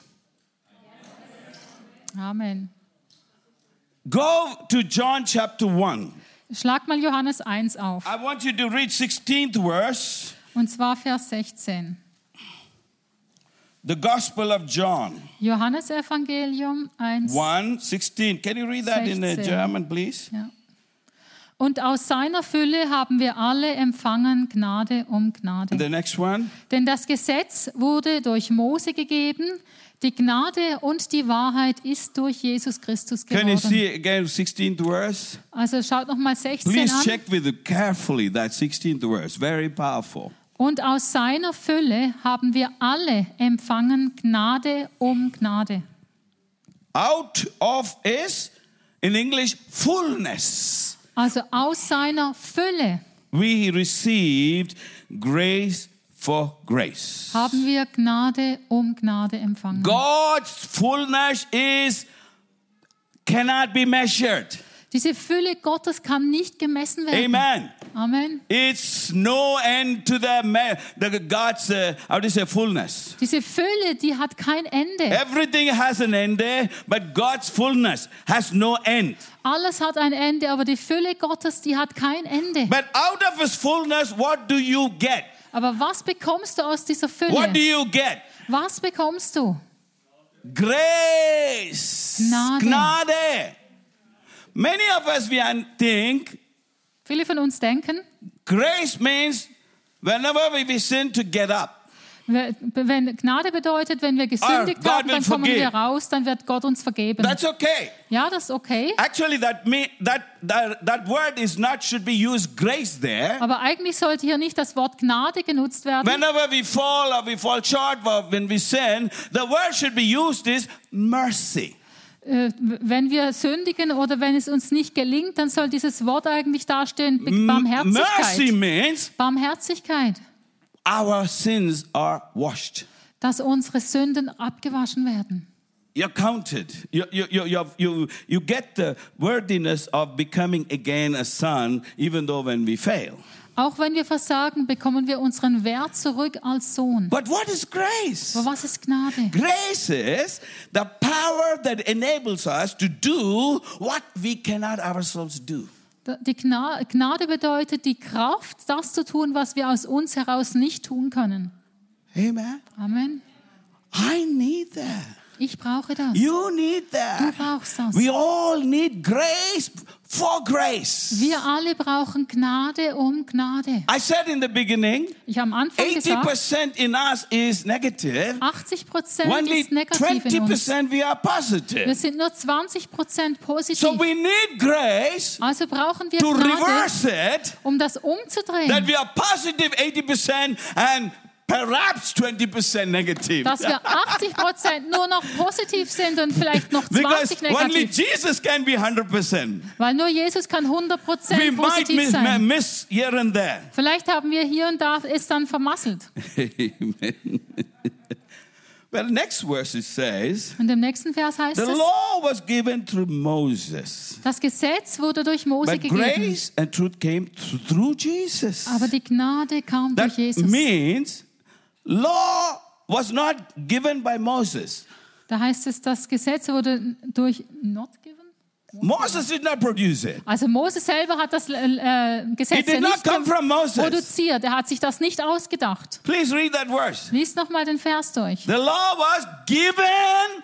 Amen. Go to John chapter one. Schlag mal Johannes eins auf. I want you to read sixteenth verse. Und zwar Vers sechzehn. The Gospel of John Johannes Evangelium eins. one sixteen. Can you read that in uh, sechzehn. German, please? Ja. Und aus seiner Fülle haben wir alle empfangen Gnade um Gnade. And the next one. Denn das Gesetz wurde durch Mose gegeben, die Gnade und die Wahrheit ist durch Jesus Christus Can you geworden. see again sixteenth verse? Also schaut noch mal sechzehn Please an. check with it carefully that sixteenth verse. Very powerful. Und aus seiner Fülle haben wir alle empfangen Gnade um Gnade. Out of his In English, fullness. Also aus seiner Fülle We received grace for grace. haben wir Gnade um Gnade empfangen. God's fullness is cannot be measured. Diese Fülle Gottes kann nicht gemessen werden. Amen. Amen. It's no end to the, me- the God's uh, how do you say fullness. Diese Fülle, die hat kein Ende. Everything has an end, but God's fullness has no end. Alles hat ein Ende, aber die Fülle Gottes, die hat kein Ende. But out of His fullness, what do you get? Aber was bekommst du aus dieser Fülle? What do you get? Was bekommst du? Grace. Gnade. Gnade. Many of us we think Viele von uns denken, grace means whenever we sin to get up. wenn Gnade bedeutet, wenn wir gesündigt God haben, will dann kommen forgive. wir raus, dann wird Gott uns vergeben. That's okay. Ja, das ist okay. Actually, that me that that that word is not should be used grace there. Aber eigentlich sollte hier nicht das Wort Gnade genutzt werden. Whenever we fall or we fall short or when we sin, the word should be used is mercy. Äh, wenn wir sündigen oder wenn es uns nicht gelingt, dann soll dieses Wort eigentlich dastehen, M- Mercy Barmherzigkeit. means Barmherzigkeit, our sins are washed. dass unsere Sünden abgewaschen werden. You're counted. You, you, you, you, you, you get the worthiness of becoming again a son, even though when we fail. Auch wenn wir versagen, bekommen wir unseren Wert zurück als Sohn. But what is grace? Aber was ist Gnade? Grace is the power that enables us to do what we cannot ourselves do. Die Gna- Gnade bedeutet die Kraft, das zu tun, was wir aus uns heraus nicht tun können. Amen. Amen. I need that. Ich brauche das. You need that. Du brauchst das. We all need grace for grace. Wir alle brauchen Gnade um Gnade. I said in the beginning, Ich habe am Anfang eighty gesagt, percent in us is negative. achtzig Prozent Only ist negativ in twenty uns. percent we are Wir positive. sind nur zwanzig Prozent positiv. So we need grace Also brauchen wir to Gnade, reverse it, um das that umzudrehen. we are positive eighty percent and perhaps twenty percent negative. Dass wir achtzig Prozent nur noch positiv sind und vielleicht noch Because zwanzig only negativ. Jesus can be one hundred percent. Weil nur Jesus kann hundert We Prozent might positiv miss, sein. miss here and there. Vielleicht haben wir hier und da es dann vermasselt. Amen. Well, next verse it says, Und im nächsten Vers heißt the es, law was given through Moses, das Gesetz wurde durch Mose but gegeben, grace and truth came th- through Jesus. aber die Gnade kam durch That Jesus. means law was not given by Moses. Da heißt es, das Gesetz wurde durch not given? Moses did not produce it. Also Mose selber hat das äh, Gesetz It ja did not nicht come from Moses. produziert. Er hat sich das nicht ausgedacht. Please read that verse. Lies nochmal den Vers durch. The law was given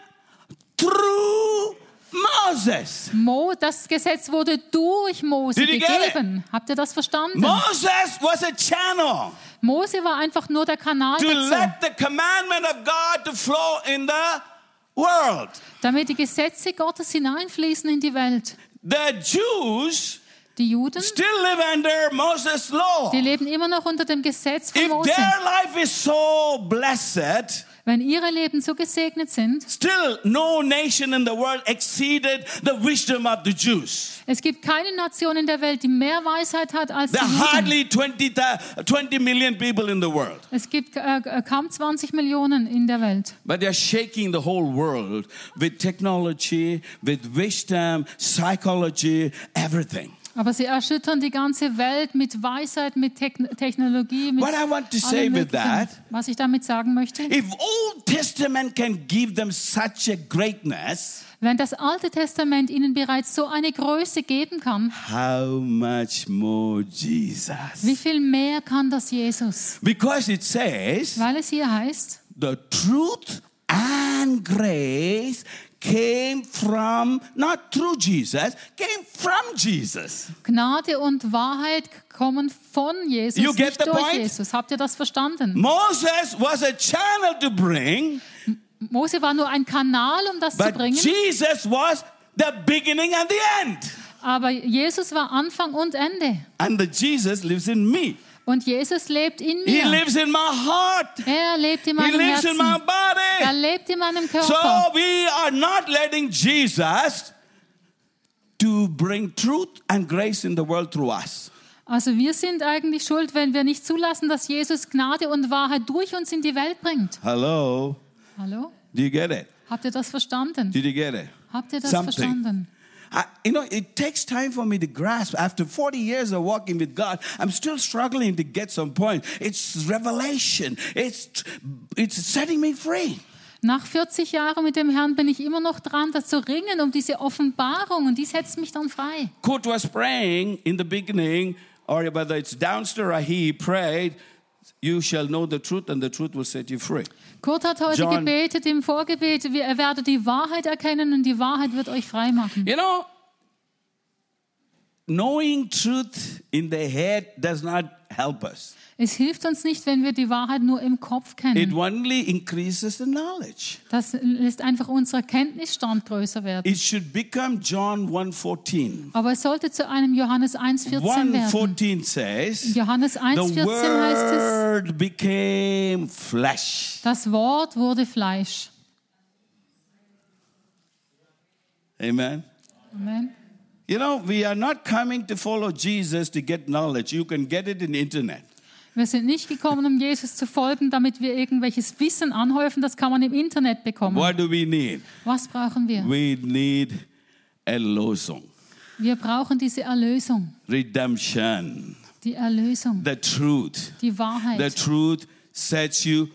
through Moses. Mo, das Gesetz wurde durch Mose Did you get gegeben. Habt ihr das verstanden? Moses was a channel Mose war einfach nur der Kanal to dazu, let the commandment of God to flow in the world. damit die Gesetze Gottes hineinfließen in die Welt. The Jews Die Juden, still live under Moses' law. die leben immer noch unter dem Gesetz von If Mose. their life is so blessed, Wenn ihre Leben so gesegnet sind, still no nation in the world exceeded the wisdom of the Jews. es gibt keine Nation in der Welt, die mehr Weisheit hat als die There are Juden. hardly twenty, twenty million people in the world. Es gibt äh, kaum zwanzig Millionen in der Welt. But they're shaking the whole world with technology, with wisdom, psychology, everything. Aber sie erschüttern die ganze Welt mit Weisheit, mit Techn- Technologie, mit What I want to allem say with Möglichen. that, Was ich damit sagen möchte, if Old Testament can give them such a greatness, wenn das Alte Testament ihnen bereits so eine Größe geben kann, how much more wie Jesus? viel mehr kann das Jesus? Because it says, Weil es hier heißt, the truth and grace came from, not through Jesus, came from Jesus. Gnade und Wahrheit kommen von Jesus, You get nicht the durch point? Jesus. Habt ihr das verstanden? Moses was a channel to bring, Mose war nur ein Kanal, um das zu but bringen, Jesus was the beginning and the end. aber Jesus war Anfang und Ende. And the Jesus lives in me. Und Jesus lebt in He mir. lives in my heart. Er lebt in He meinem lives in my Herzen. Er body. lebt in meinem So Körper. we are not letting Jesus to bring truth and grace in the world through us. Also wir sind eigentlich schuld, wenn wir nicht zulassen, dass Jesus Gnade und Wahrheit durch uns in die Welt bringt. Hello? Hallo? Do you get it? Habt ihr das verstanden? Did you get it? Habt ihr das Something. verstanden? I, you know, it takes time for me to grasp. After forty years of walking with God, I'm still struggling to get some point. It's revelation. It's, it's setting me free. Nach vierzig Jahren mit dem Herrn bin ich immer noch dran, das zu ringen um diese Offenbarung und die setzt mich dann frei. Kurt was praying in the beginning, or whether it's downstairs or he prayed, you shall know the truth and the truth will set you free. Kurt hat heute John- gebetet im Vorgebet, ihr werdet die Wahrheit erkennen und die Wahrheit wird euch frei machen. You know, knowing truth in the head does not help us. Es hilft uns nicht, wenn wir die Wahrheit nur im Kopf It kennen. only increases the knowledge. Das lässt einfach unser Kenntnisstand größer werden. It should become John one fourteen. Aber es sollte zu einem Johannes eins vierzehn one werden. fourteen In says, Johannes eins the vierzehn heißt es, word became flesh. das Wort wurde Fleisch. Amen. Amen. You know, we are not coming to follow Jesus to get knowledge. You can get it in the internet. Wir sind nicht gekommen, um Jesus zu folgen, damit wir irgendwelches Wissen anhäufen. Das kann man im Internet bekommen. What do we need? Was brauchen wir? We need Erlösung, Wir brauchen diese Erlösung. redemption, Die Erlösung. the truth. Die Wahrheit. The truth sets you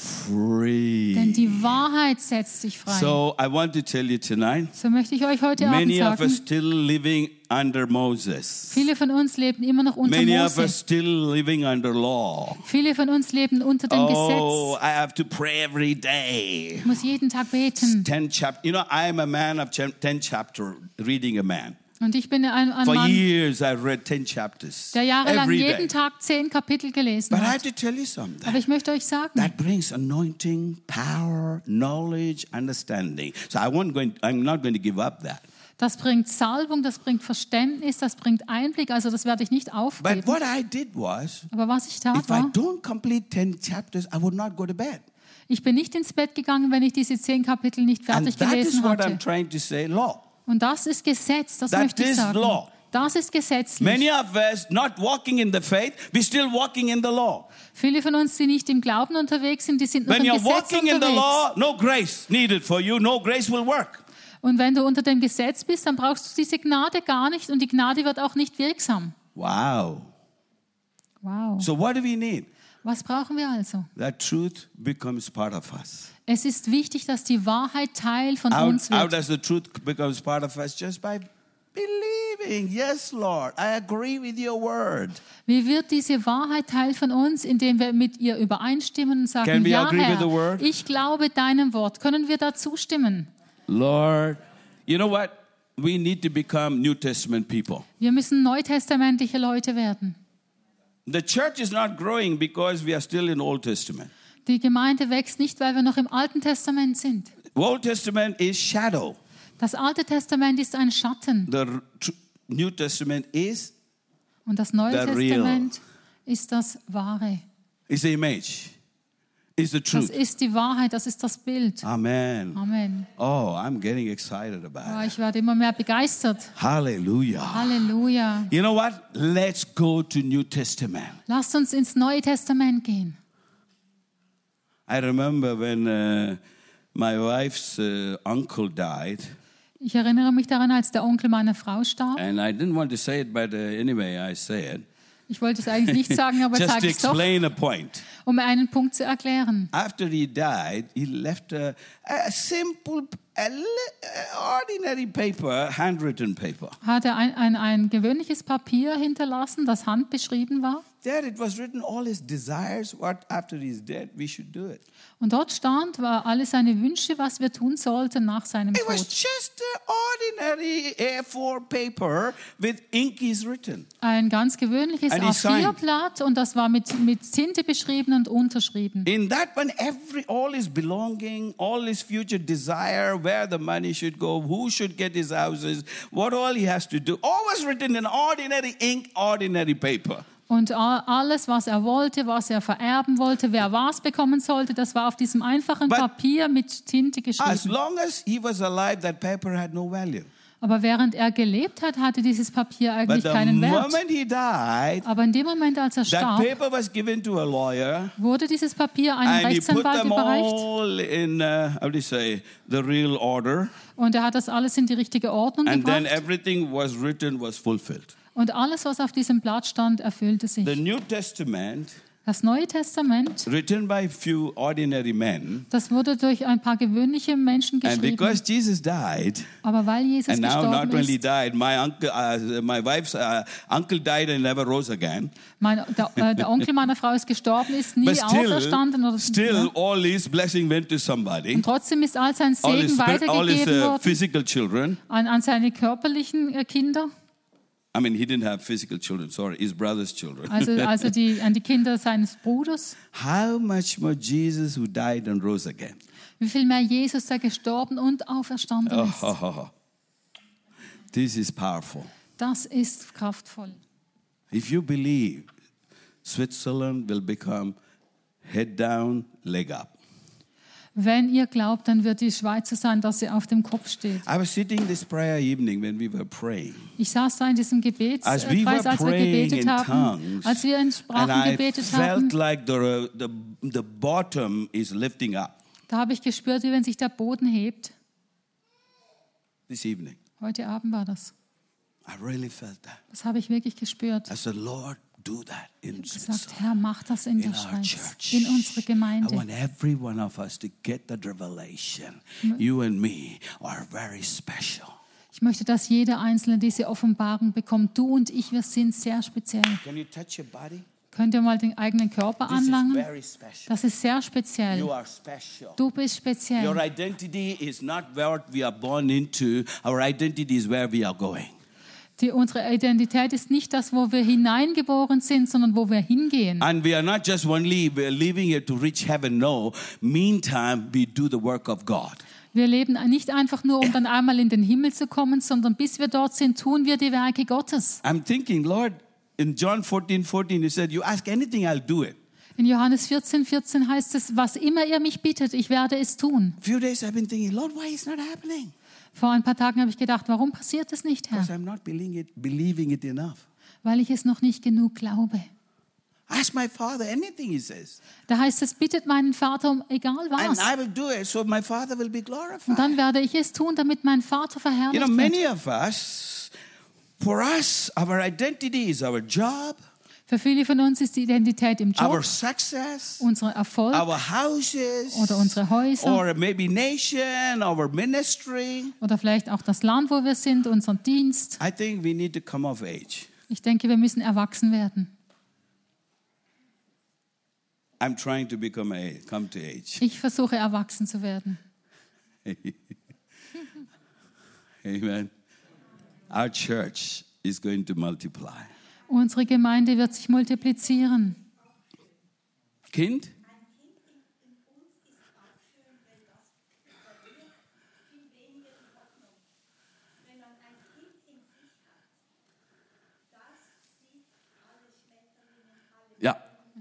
free. Denn die Wahrheit setzt sich frei. So I want to tell you tonight, So möchte ich euch heute Abend many of us sagen, still living under Moses. viele von uns leben immer noch unter Many of us Mose. still living under law. Viele von uns leben unter dem Oh, Gesetz. I have to pray every day. Ich muss jeden Tag beten. Ten chapter. You know, I am a man of ch- ten chapter reading a man. Und ich bin ein, ein For Mann, years, I've read ten chapters der jahrelang every jeden day. Tag zehn Kapitel gelesen But I have hat. to tell you something. Aber ich möchte euch sagen, That brings anointing, power, knowledge, understanding. So I won't going. I'm not going to give up that. das bringt Salbung, das bringt Verständnis, das bringt Einblick. Also das werde ich nicht But aufgeben. what I did was, Aber was ich tat if I war, don't complete ten chapters, I would not go to bed. ich bin nicht ins Bett gegangen, wenn ich diese zehn Kapitel nicht And fertig that is gelesen what I'm hatte. trying to say. Law. Und das ist Gesetz, das That möchte ich is sagen. law. Das ist gesetzlich. Many of us not walking in the faith, we still walking in the law. Viele von uns, die nicht im Glauben unterwegs sind, die sind noch When im you're Gesetz walking in the unterwegs. law, no grace needed for you. No grace will work. Und wenn du unter dem Gesetz bist, dann brauchst du diese Gnade gar nicht und die Gnade wird auch nicht wirksam. Wow. Wow. So what do we need? Was brauchen wir also? That truth becomes part of us. Es ist wichtig, dass die Wahrheit Teil von How, uns how wird. does the truth becomes part of us? Just by believing. Yes, Lord, I agree with your word. Wie wird diese Wahrheit Teil von uns, indem wir mit ihr übereinstimmen und Can sagen, we ja agree with the Herr, word? ich glaube deinem Wort. Können wir da zustimmen? Lord, you know what? We need to become New Testament people. Wir müssen neutestamentliche Leute werden. The church is not growing because we are still in Old Testament. Die Gemeinde wächst nicht, weil wir noch im Alten Testament sind. Old Testament is shadow. Das Alte Testament ist ein Schatten The r- tr- New Testament is und das Neue The real. Testament ist das Wahre. is the image. Is the Das truth. ist die Wahrheit, das ist das Bild. Amen. Amen. Oh, I'm getting excited about Oh, it. ich werde immer mehr begeistert. Hallelujah. Halleluja. You know what? Let's go to New Testament. Lasst uns ins Neue Testament gehen. I remember when uh, my wife's uh, uncle died, Ich erinnere mich daran, als der Onkel meiner Frau starb. and I didn't want to say it, but uh, anyway, I say it. Ich wollte es eigentlich nicht sagen, aber Just to sage ich doch, explain a point. um einen Punkt zu erklären. After he died, he left a, a simple, a li- a ordinary paper, handwritten paper. Hat er ein, ein, ein gewöhnliches Papier hinterlassen, das handbeschrieben war. There it was written all his desires, what after he's dead, we should do it. Und dort stand, war alle seine Wünsche, was wir tun sollten nach seinem It was Tod. just an ordinary A four paper with ink is written. Ein ganz gewöhnliches And he A vier signed. Blatt und das war mit, mit Tinte beschrieben und unterschrieben. In that one, every all his belonging, all his future desire, where the money should go, who should get his houses, what all he has to do, all was written in ordinary ink, ordinary paper. Und a- alles, was er wollte, was er vererben wollte, wer was bekommen sollte, das war auf diesem einfachen But Papier mit Tinte As geschrieben. long as he was alive, that paper had no value. Aber während er gelebt hat, hatte dieses Papier But eigentlich the keinen Wert. moment he died, Aber in dem Moment, als er that starb, paper was given to a lawyer, wurde dieses Papier einem and he put Rechtsanwalt them überreicht. all in, uh, how do you say, the real order. Und er hat das alles in die richtige Ordnung And then gebracht. everything was written was fulfilled. Und alles, was auf diesem Blatt stand, erfüllte sich. The New Testament, Das Neue Testament, written by few ordinary men, das wurde durch ein paar gewöhnliche Menschen and geschrieben. because Jesus died, Aber weil Jesus and now not gestorben only ist, died, my uncle, uh, my wife's uh, uncle died and never rose again. mein, der, äh, der Onkel meiner Frau ist gestorben, ist nie But still, auferstanden. Oder, still, ja. all his blessing went to somebody. Und trotzdem ist all sein All his, Segen spir- all his weitergegeben uh, worden physical children. an, an seine körperlichen äh, Kinder, I mean, he didn't have physical children. Sorry, his brother's children. also, also die, an die Kinder seines Bruders. How much more Jesus, who died and rose again? Wie viel mehr Jesus, der gestorben und auferstanden Oh, ist. ho, ho, ho. This is powerful. Das ist kraftvoll. If you believe, Switzerland will become head down, leg up. Wenn ihr glaubt, dann wird die Schweiz so sein, dass sie auf dem Kopf steht. I was sitting this prayer evening when we were praying. Ich saß da in diesem As we Gebetskreis, were als wir praying gebetet in haben, tongues, als wir in and Sprachen I gebetet felt haben, like the, the, the bottom is lifting up da habe ich gespürt, wie wenn sich der Boden hebt. this evening. Heute Abend war das. I really felt that. Das habe ich wirklich gespürt. I said, Lord, do that in Ich Switzerland. gesagt, Herr, mach das in In der our Schweiz, church. in unsere I Gemeinde. want every one of us to get that revelation. You and me are very special. Ich möchte, dass jeder Einzelne diese Offenbarung bekommt. Du und ich, wir sind sehr speziell. Can you touch your body? Könnt ihr mal den eigenen Körper This is anlangen? very special. Das ist sehr You speziell. are special. Du bist Your speziell. identity is not what we are born into. Our identity is where we are going. Die, unsere Identität ist nicht das, wo wir hineingeboren sind, sondern wo wir hingehen. And we are not just only we're living here to reach heaven. No, meantime we do the work of God. Wir leben nicht einfach nur, um dann einmal in den Himmel zu kommen, sondern bis wir dort sind, tun wir die Werke Gottes. I'm thinking, Lord, in John fourteen fourteen, you said, you ask anything, I'll do it. In Johannes vierzehn vierzehn heißt es, was immer ihr mich bittet, ich werde es tun. A few days I've been thinking, Lord, why is not happening? Vor ein paar Tagen habe ich gedacht, warum passiert es nicht, Because Herr? I'm not believing it, believing it enough. Weil ich es noch nicht genug glaube. Ask my Father anything, he says. Da heißt es, bittet meinen Vater um egal And was. I will do it so my Father will be Und glorified. dann werde ich es tun, damit mein Vater You verherrlicht know, wird. many of us, for us, our identity is our job, Für viele von uns ist die Identität im our Job, success, unser Erfolg our houses, oder unsere Häuser or maybe nation, our ministry. oder vielleicht auch das Land, wo wir sind, unseren Dienst. I think we need to come of age. Ich denke, wir müssen erwachsen werden. I'm trying to become a come to age. Ich versuche, erwachsen zu werden. Amen. Our church is going to multiply. Unsere Gemeinde wird sich multiplizieren. Kind? Ja.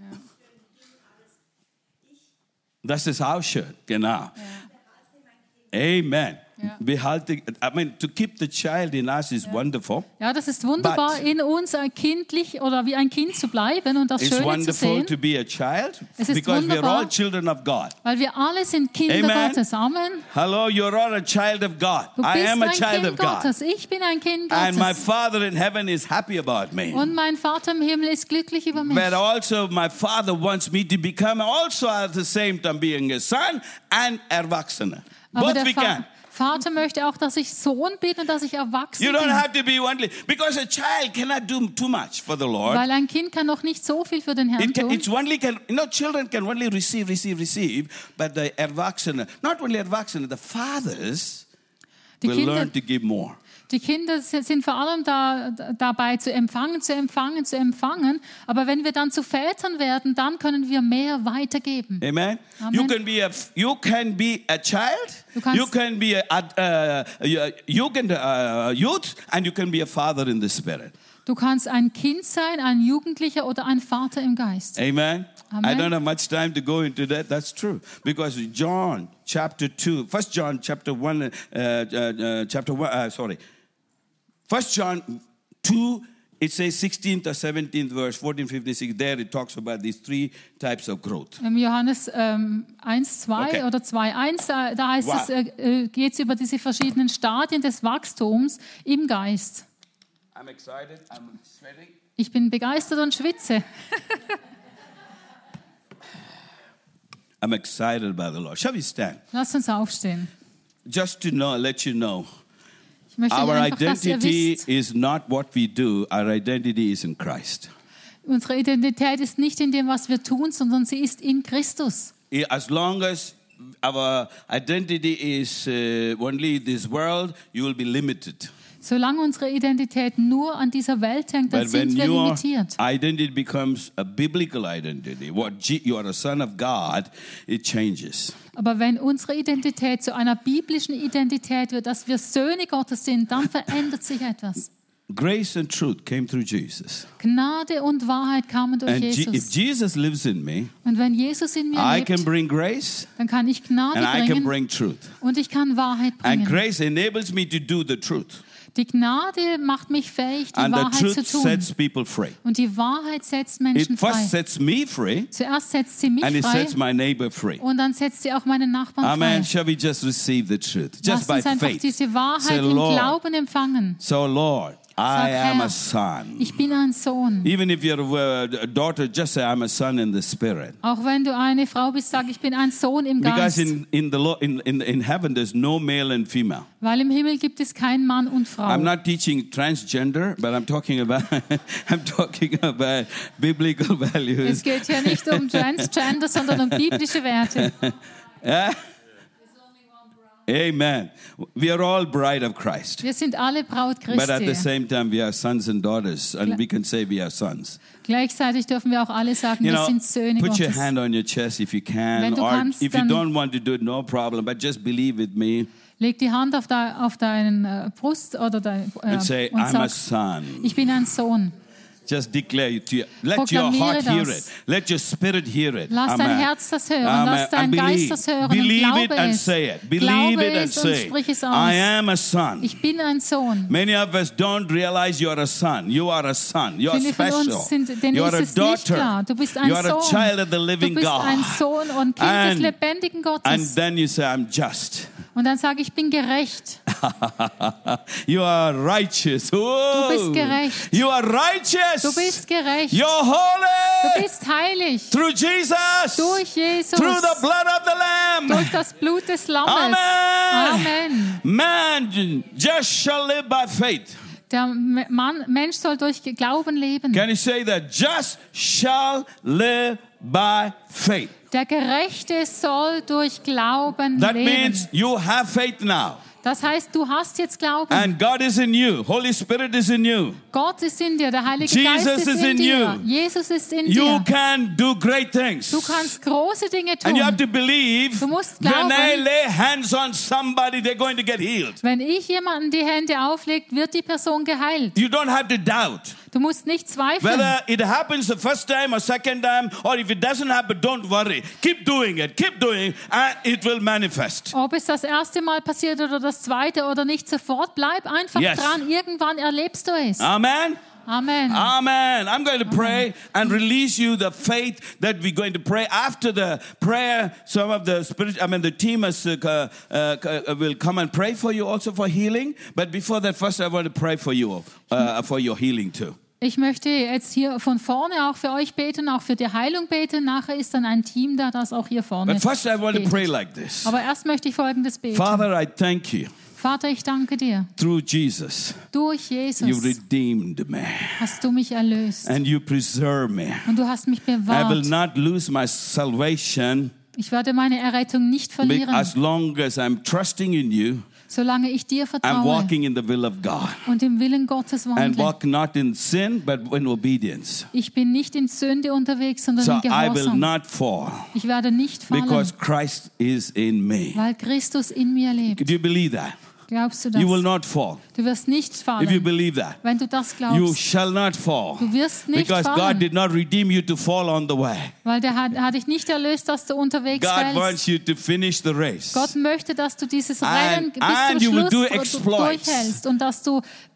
Das ist auch schön, genau. Amen. Ja. Behalte, I mean, to keep the child in us is wonderful. Ja, das ist wunderbar, But- in uns ein kindlich oder wie ein Kind zu bleiben und das It's Schöne zu wonderful sehen, to be a child Es ist because we're wunderbar. all children of God. weil wir alle sind Kinder Amen. Gottes. Amen. Hello, you're all a child of God. Du I bist am a ein child Kind of God. Gottes. Ich bin ein Kind And my Gottes. Father in heaven is happy about me. Und mein Vater im Himmel ist glücklich über mich. But also my Father wants me to become also at the same time being a son and erwachsene. Aber Both der we Fa can. Vater möchte auch, dass ich Sohn bin und dass ich erwachsen You don't bin. have to be only, because a child cannot do too much for the Lord. Weil ein Kind kann noch nicht so viel für den Herrn It can, tun. it's only can, you know, children can only receive, receive, receive, but the erwachsene, not only erwachene, the fathers Die will Kinder, learn to give more. die Kinder sind vor allem da, dabei zu empfangen, zu empfangen, zu empfangen. Aber wenn wir dann zu Vätern werden, dann können wir mehr weitergeben. Amen. Amen. You can be a you can be a child. Du kannst- You can be a, a, a, Jugend, uh, youth, and you can be a father in the spirit. Du kannst ein Kind sein, ein Jugendlicher oder ein Vater im Geist. Amen. Amen. I don't have much time to go into that. That's true because John chapter two, First John chapter one, uh, uh, uh, chapter one. Uh, sorry, First John two, it says sixteenth or seventeenth verse, fourteen, fifteen, sixteen. There it talks about these three types of growth. Im Johannes ähm, eins, zwei Okay. oder zwei, eins, da, da heißt Wow. es, äh, geht es über diese verschiedenen Stadien des Wachstums im Geist. I'm excited. I'm sweating. Ich bin begeistert und schwitze. I'm excited about the Lord. Shall we stand? Lass uns aufstehen. Just to know, let you know, Ich möchte our einfach, dass ihr identity wisst, is not what we do. Our identity is in Christ. unsere Identität ist nicht in dem, was wir tun, sondern sie ist in Christus. As long as our identity is uh, only this world, you will be limited. Solange unsere Identität nur an dieser Welt hängt, dann But when sind wir your limitiert. identity becomes a biblical identity, what G- you are a son of God, it changes. Aber wenn unsere Identität zu einer biblischen Identität wird, dass wir Söhne Gottes sind, dann verändert sich etwas. Grace and truth came through Jesus. Gnade und Wahrheit kamen durch And Je- if Jesus. Jesus lives in me, Und wenn Jesus in mir I lebt, can bring grace dann kann ich Gnade and I can bringen bring truth. und ich kann Wahrheit And bringen. grace enables me to do the truth. Die Gnade macht mich fähig, die And the Wahrheit zu truth tun. sets people free. Und die Wahrheit setzt Menschen It first frei. sets me free Zuerst setzt sie mich and it frei sets my neighbor free. und dann setzt sie auch meinen Nachbarn Amen. frei. Shall we just receive the truth? Just Lass by uns einfach faith. diese Say, Wahrheit im Lord, Glauben empfangen. so Lord, I Sag, am Herr, a son. Ich bin ein Sohn. Even if you're a a daughter, just say, I'm a son in the spirit. Auch wenn du eine Frau bist, sag ich bin ein Sohn im Because Geist. in, in, the lo- in, in, in heaven, there's no male and female. Weil im Himmel gibt es keinen Mann und Frau. I'm not teaching transgender, but I'm talking about, I'm talking about biblical Es values. geht hier nicht um Transgender, sondern um biblische Werte. Yeah? Amen. We are all bride of Christ. Wir sind alle Braut But at the Christi. same time, we are sons and daughters, and we can say we are sons. Gleichzeitig dürfen wir auch alle sagen, You wir know, sind Söhne put your Gottes. hand on your chest if you can, Wenn du or kannst, if you dann- don't want to do it, no problem. But just believe with me Leg die Hand auf, de, auf deinen äh, Brust oder dein, äh, and say, und "I'm a sag, son." ich bin ein Sohn. Just declare it to you. Let your Proklamiere heart hear das. it. Let your spirit hear it. Lass dein Amen. Herz das hören, Amen. lass dein And Geist believe. das hören Believe und it glaube and es. say it. Believe Glaube it and es und say, sprich es aus. I am a son. Ich bin ein Sohn. Many of us don't realize you are a son. You are a son. You are Viele von special. uns sind, denen You ist are a es nicht klar. daughter. Du bist ein You are a Sohn. child of the Du living bist ein God. Sohn und Kind And- des lebendigen And Gottes. then you say, I'm just. Und dann sage ich, ich bin gerecht. You are righteous. Oh. bist gerecht. You are righteous. Du bist gerecht. You're holy. Du bist heilig. Through Jesus. Durch Jesus. Through the blood of the Lamb. Durch das Blut des Lammes. Amen. Amen. Man just shall live by faith. Der Mann, Mensch soll durch Glauben leben. Can you say that? Just shall live by faith. Der Gerechte soll durch Glauben That leben. means you have faith now. Das heißt, du hast jetzt Glauben. And God is in you. Holy Spirit is in you. Gott ist in dir, der Heilige Jesus Geist ist is in, in dir. you. Jesus ist in You dir. can do great things. Du kannst große Dinge tun. And you have to believe Du musst when glauben. I lay hands on somebody, they're going to get healed. Wenn ich jemanden die Hände auflege, wird die Person geheilt. You don't have to doubt. Du musst nicht zweifeln. Whether it happens the first time or second time, or if it doesn't happen, don't worry. Keep doing it. Keep doing it, and it will manifest. Ob es das erste Mal passiert oder das zweite oder nicht sofort, bleib einfach Yes. dran. Irgendwann erlebst du es. Amen. Amen. Amen. I'm going to pray and release you the faith that we're going to pray. After the prayer, some of the spirit, I mean, the team is, uh, uh, uh, will come and pray for you also for healing. But before that, first I want to pray for you, uh, for your healing too. Ich möchte jetzt hier von vorne auch für euch beten, auch für die Heilung beten. Nachher ist dann ein Team da, das auch hier vorne But first I want to betet. pray like this. Aber erst möchte ich Folgendes beten. Father, I thank you. Vater, ich danke dir. Through Jesus, Durch you Jesus redeemed me hast du mich erlöst. and you preserve me. Und du hast mich I will bewahrt. not lose my salvation Ich werde meine Errettung nicht verlieren, as long as I'm trusting in you. solange ich dir I'm vertraue walking in the will of God. und im Willen Gottes And wandle. walk not in sin, but in obedience. Ich bin nicht in Sünde unterwegs, sondern So in I will Gehorsam. not fall Ich werde nicht fallen, because Christ is in me. weil Christus in mir lebt. Do you believe that? Glaubst du das? You will not fall. Du wirst nicht If you fallen, believe that, wenn du das you glaubst. shall not fall. Du wirst nicht Because God fallen, did not redeem you to fall on the way. weil der hat, hat dich nicht erlöst, dass du unterwegs God fällst. wants you to finish the race. Gott möchte, dass du dieses And- Rennen bis and zum you will Schluss do du- exploits. durchhältst und dass du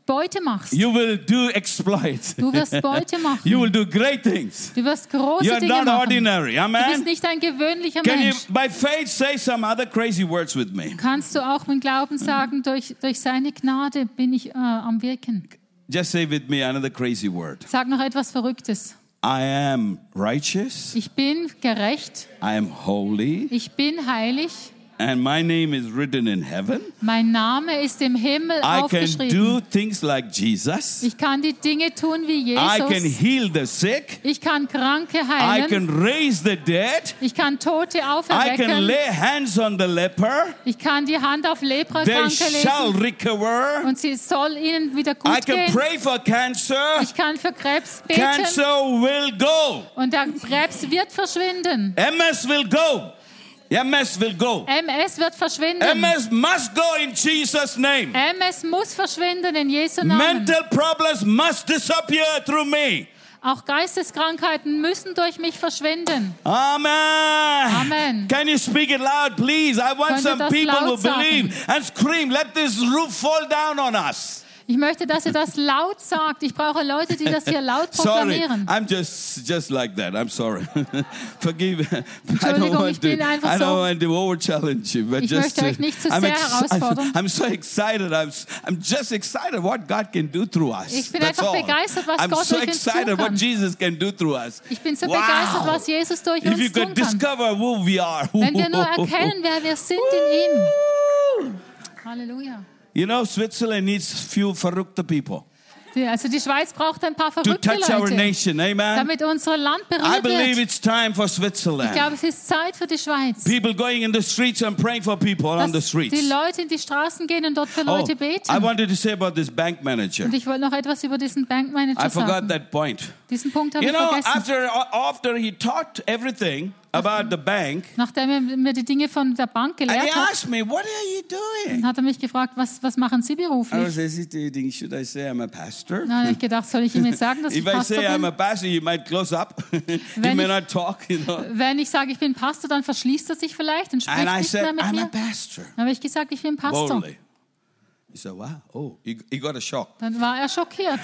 Beute machst. You will do exploits. Du wirst Beute machen. You will do great things. Du wirst große You're Dinge not machen. ordinary. Du bist Amen. nicht ein gewöhnlicher Can you, Mensch. by faith, say some other crazy words with me? Kannst du auch mit Glauben sagen, durch, durch seine Gnade bin ich äh, am Wirken. Just say with me another crazy word. Sag noch etwas Verrücktes. I am righteous. Ich bin gerecht. I am holy. Ich bin heilig. And my name is written in heaven. Mein Name ist im Himmel I can aufgeschrieben. do things like Jesus. Ich kann die Dinge tun wie I can Jesus. heal the sick. Ich kann Kranke I heilen. can raise the dead. Ich kann Tote I can auferwecken. lay hands on the leper. Ich kann die Hand auf They Leprakranke shall legen recover. und sie soll ihnen wieder I gut can gehen. pray for cancer. Ich kann für Krebs beten Cancer will go. und der Krebs wird verschwinden. M S will go. M S will go. M S wird verschwinden. M S must go in Jesus' name. M S muss verschwinden in Jesu Namen. Mental problems must disappear through me. Auch Geisteskrankheiten müssen durch mich verschwinden. Amen. Amen. Can you speak it loud, please? I want Könnt ihr some das people who laut sagen? believe and scream, let this roof fall down on us. Ich möchte, dass ihr das laut sagt. Ich brauche Leute, die das hier laut Sorry, proklamieren. I'm just just like that. I'm sorry. Forgive. I don't Entschuldigung, want ich bin to. einfach I so- don't want to over challenge you, but Ich just. möchte euch nicht zu I'm, sehr ex- herausfordern. I'm so excited. I'm I'm just excited what God can do through us. Ich bin That's einfach all. begeistert, was I'm Gott so durch uns tun excited what kann. Jesus can do through us. Ich bin so Wow. begeistert, was Jesus durch If you uns tun could kann. discover who we are. Wenn wir nur erkennen, wer wir sind in ihm. Halleluja. You know, Switzerland needs few verrückte people Die, also die Schweiz braucht ein paar to verrückte touch our Leute, nation. Amen. damit unser Land I berührt believe wird. it's time for Ich Switzerland. glaube, es ist Zeit für die Schweiz. People going in the streets and praying for people on the Dass streets. die Leute in die Straßen gehen und dort für Oh, Leute I beten. wanted to say about this bank manager. Und ich wollte noch etwas über diesen Bankmanager I forgot sagen. that point. Diesen Punkt habe You ich know, vergessen. after after he taught everything about the bank, Nachdem er mir die Dinge von der Bank and he gelehrt hat, asked me, "What are you doing?" hat er mich gefragt, was, was machen Sie I was beruflich? hesitating. Should I say I'm a pastor? Dann habe ich gedacht, soll ich ihm jetzt sagen, dass ich If I Pastor say I'm a bin? pastor, you might close up. you Wenn may ich- not talk. You know. Wenn ich sage, ich bin Pastor, dann verschließt er sich vielleicht und spricht And I nicht mehr said, mit "I'm a mir. pastor." Dann habe ich gesagt, ich bin Pastor. Boldly. He said, "Wow, oh, he, he got a shock." Dann war er schockiert.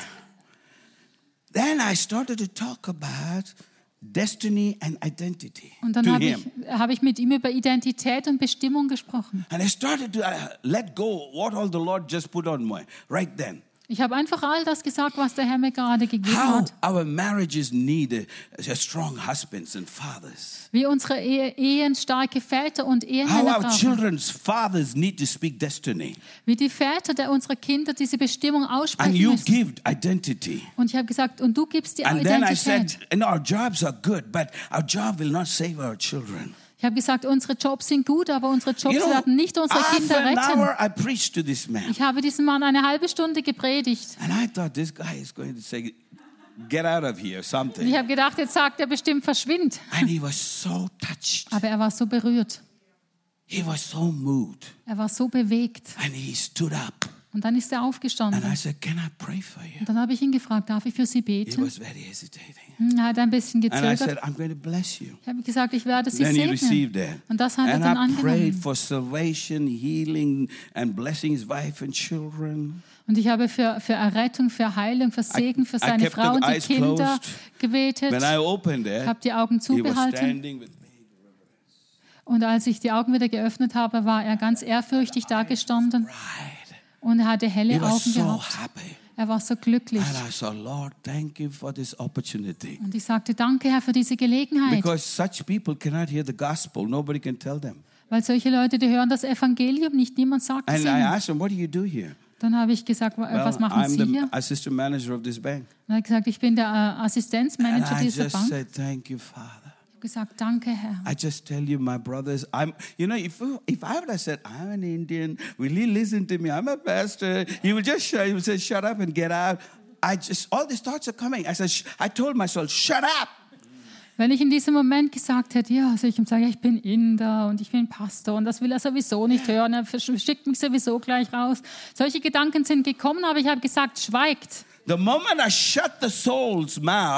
Then I started to talk about destiny and identity Und dann to habe him. ich, habe ich mit ihm über Identität und Bestimmung gesprochen. And I started to uh, let go what all the Lord just put on me right then. Ich habe einfach all das gesagt, was der Herr mir gerade gegeben How hat. our marriages need a, a strong husbands and fathers. Wie unsere Ehe, Ehen starke Väter und How Ehemänner our brauchen. children's fathers need to speak destiny. Wie die Väter der unserer Kinder diese Bestimmung And aussprechen you müssen. give identity. Und ich habe gesagt, und du gibst die And then I Identität. said, and our jobs are good, but our job will not save our children. Ich habe gesagt, unsere Jobs sind gut, aber unsere Jobs You know, werden nicht unsere half Kinder an retten. hour I preached to this man. Ich habe diesem Mann eine halbe Stunde gepredigt. And I thought this guy is going to say, get out of here, Und ich something. habe gedacht, jetzt sagt er bestimmt, verschwind. And he was so touched. Aber er war so berührt. He was so moved. Er war so bewegt. And he stood up. Und dann ist er And aufgestanden. I said, can I pray for you? Und dann habe ich ihn gefragt, darf ich für Sie He beten? was very hesitating. Hm, Er hat ein bisschen And I gezögert. said, I'm going to bless you. Ich habe gesagt, ich werde Sie Then he segnen. received that. Und das hat er And dann I prayed angenommen. for salvation, healing, and blessing his wife and children. Und ich habe für, für Errettung, für Heilung, für Segen, für I seine kept the Frau und die eyes Kinder closed. gebetet. When I opened Ich it, habe die Augen he was zubehalten. standing with me. Und als ich die Augen wieder geöffnet habe, war er ganz ehrfürchtig dagestanden. Right. Und er hatte helle He was Augen so gehabt. happy. Er war so glücklich. And I said, Lord, thank you for this opportunity. Und ich sagte, danke Herr für diese Gelegenheit. Because such people cannot hear the gospel. Nobody can tell them. Weil solche Leute, die hören das Evangelium nicht. Niemand sagt es And I ihnen. asked him, what do you do here? Dann habe ich gesagt, wa- was Well, machen I'm Sie the hier? assistant manager of this bank. Und er hat gesagt, ich bin der äh, And Assistenzmanager I dieser just Bank. said, thank you, Father. Ich habe gesagt, danke Herr. I just tell you, my brothers, I'm, you know, if, if I would have said, I'm an Indian, will you listen to me? I'm a pastor. He would just shut, he would say, shut up and get out. I just, all these thoughts are coming. I said, sh- I told myself, shut up. Wenn ich in diesem Moment gesagt hätte, ja, soll ich ihm sagen, ja, ich bin Inder und ich bin Pastor und das will er sowieso nicht hören, er versch- schickt mich sowieso gleich raus. Solche Gedanken sind gekommen, aber ich habe gesagt, schweigt. The moment I shut the soul's mouth,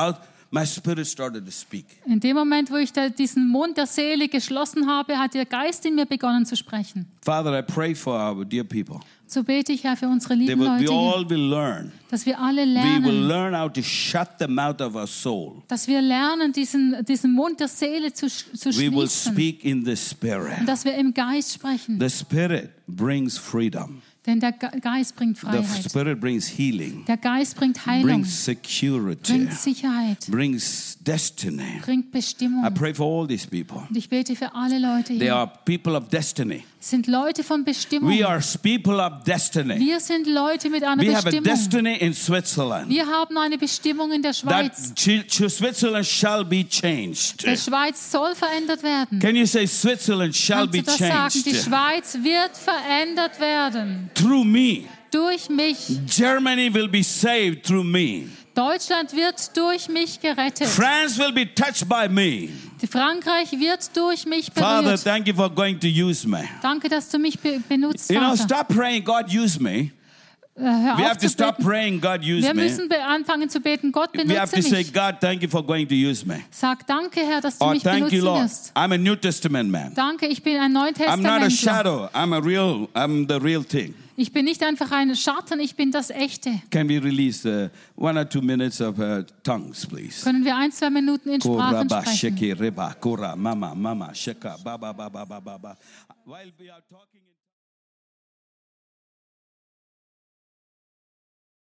my spirit started to speak. In dem Moment, wo ich da diesen Mund der Seele geschlossen habe, hat der Geist in mir begonnen zu sprechen. Father, I pray for our dear people. So bete ich, Herr, für unsere They lieben will, we Leute hier, all will learn. dass wir alle We will lernen, learn how to shut the mouth of our soul. dass wir lernen, diesen, diesen Mund der Seele zu, zu We will schließen speak in the und Spirit. dass wir im Geist sprechen. The Spirit brings freedom. Denn der Ge- Geist bringt The Freiheit. Spirit brings healing, Der Geist bringt Heilung, brings security, bringt Sicherheit, brings destiny. bringt Bestimmung. I pray for all these people. Und ich bete für alle Leute They hier. are people of destiny. Es sind Leute von Bestimmung. We are people of destiny. Wir sind Leute mit einer We have a Bestimmung. destiny in Switzerland. Wir haben eine Bestimmung in der That Schweiz. Ch- Ch- Switzerland shall be changed. Die Schweiz soll verändert werden. Can you say Switzerland shall Kannst be du das sagen? Die changed? Schweiz wird verändert werden. Through me. Durch mich. Germany will be saved through me. Deutschland wird durch mich gerettet. France will be touched by me. Frankreich wird durch mich Father, berührt. thank you for going to use me. Danke, dass du mich be benutzt, You know, Vater. stop praying, God use me. Äh, Hör We auf have to zu stop beten. praying, God use Wir me. müssen be- anfangen zu beten, Gott We have benutze to say, mich. God, thank you for going to use me. Sag danke, Herr, dass du Or mich thank you, benutzen Lord. wirst. I'm a New Testament man. Danke, ich bin ein I'm not a Neutestamentler. shadow. I'm a real, I'm the real thing. Ich bin nicht einfach ein Schatten, ich bin das Echte. Can we release uh, one or two minutes of uh, tongues, please? Können wir ein, zwei Minuten in Sprachen Koraba, sprechen? sheke, reba, kora, mama, mama, sheka, baba, baba, baba, baba. While we are talking in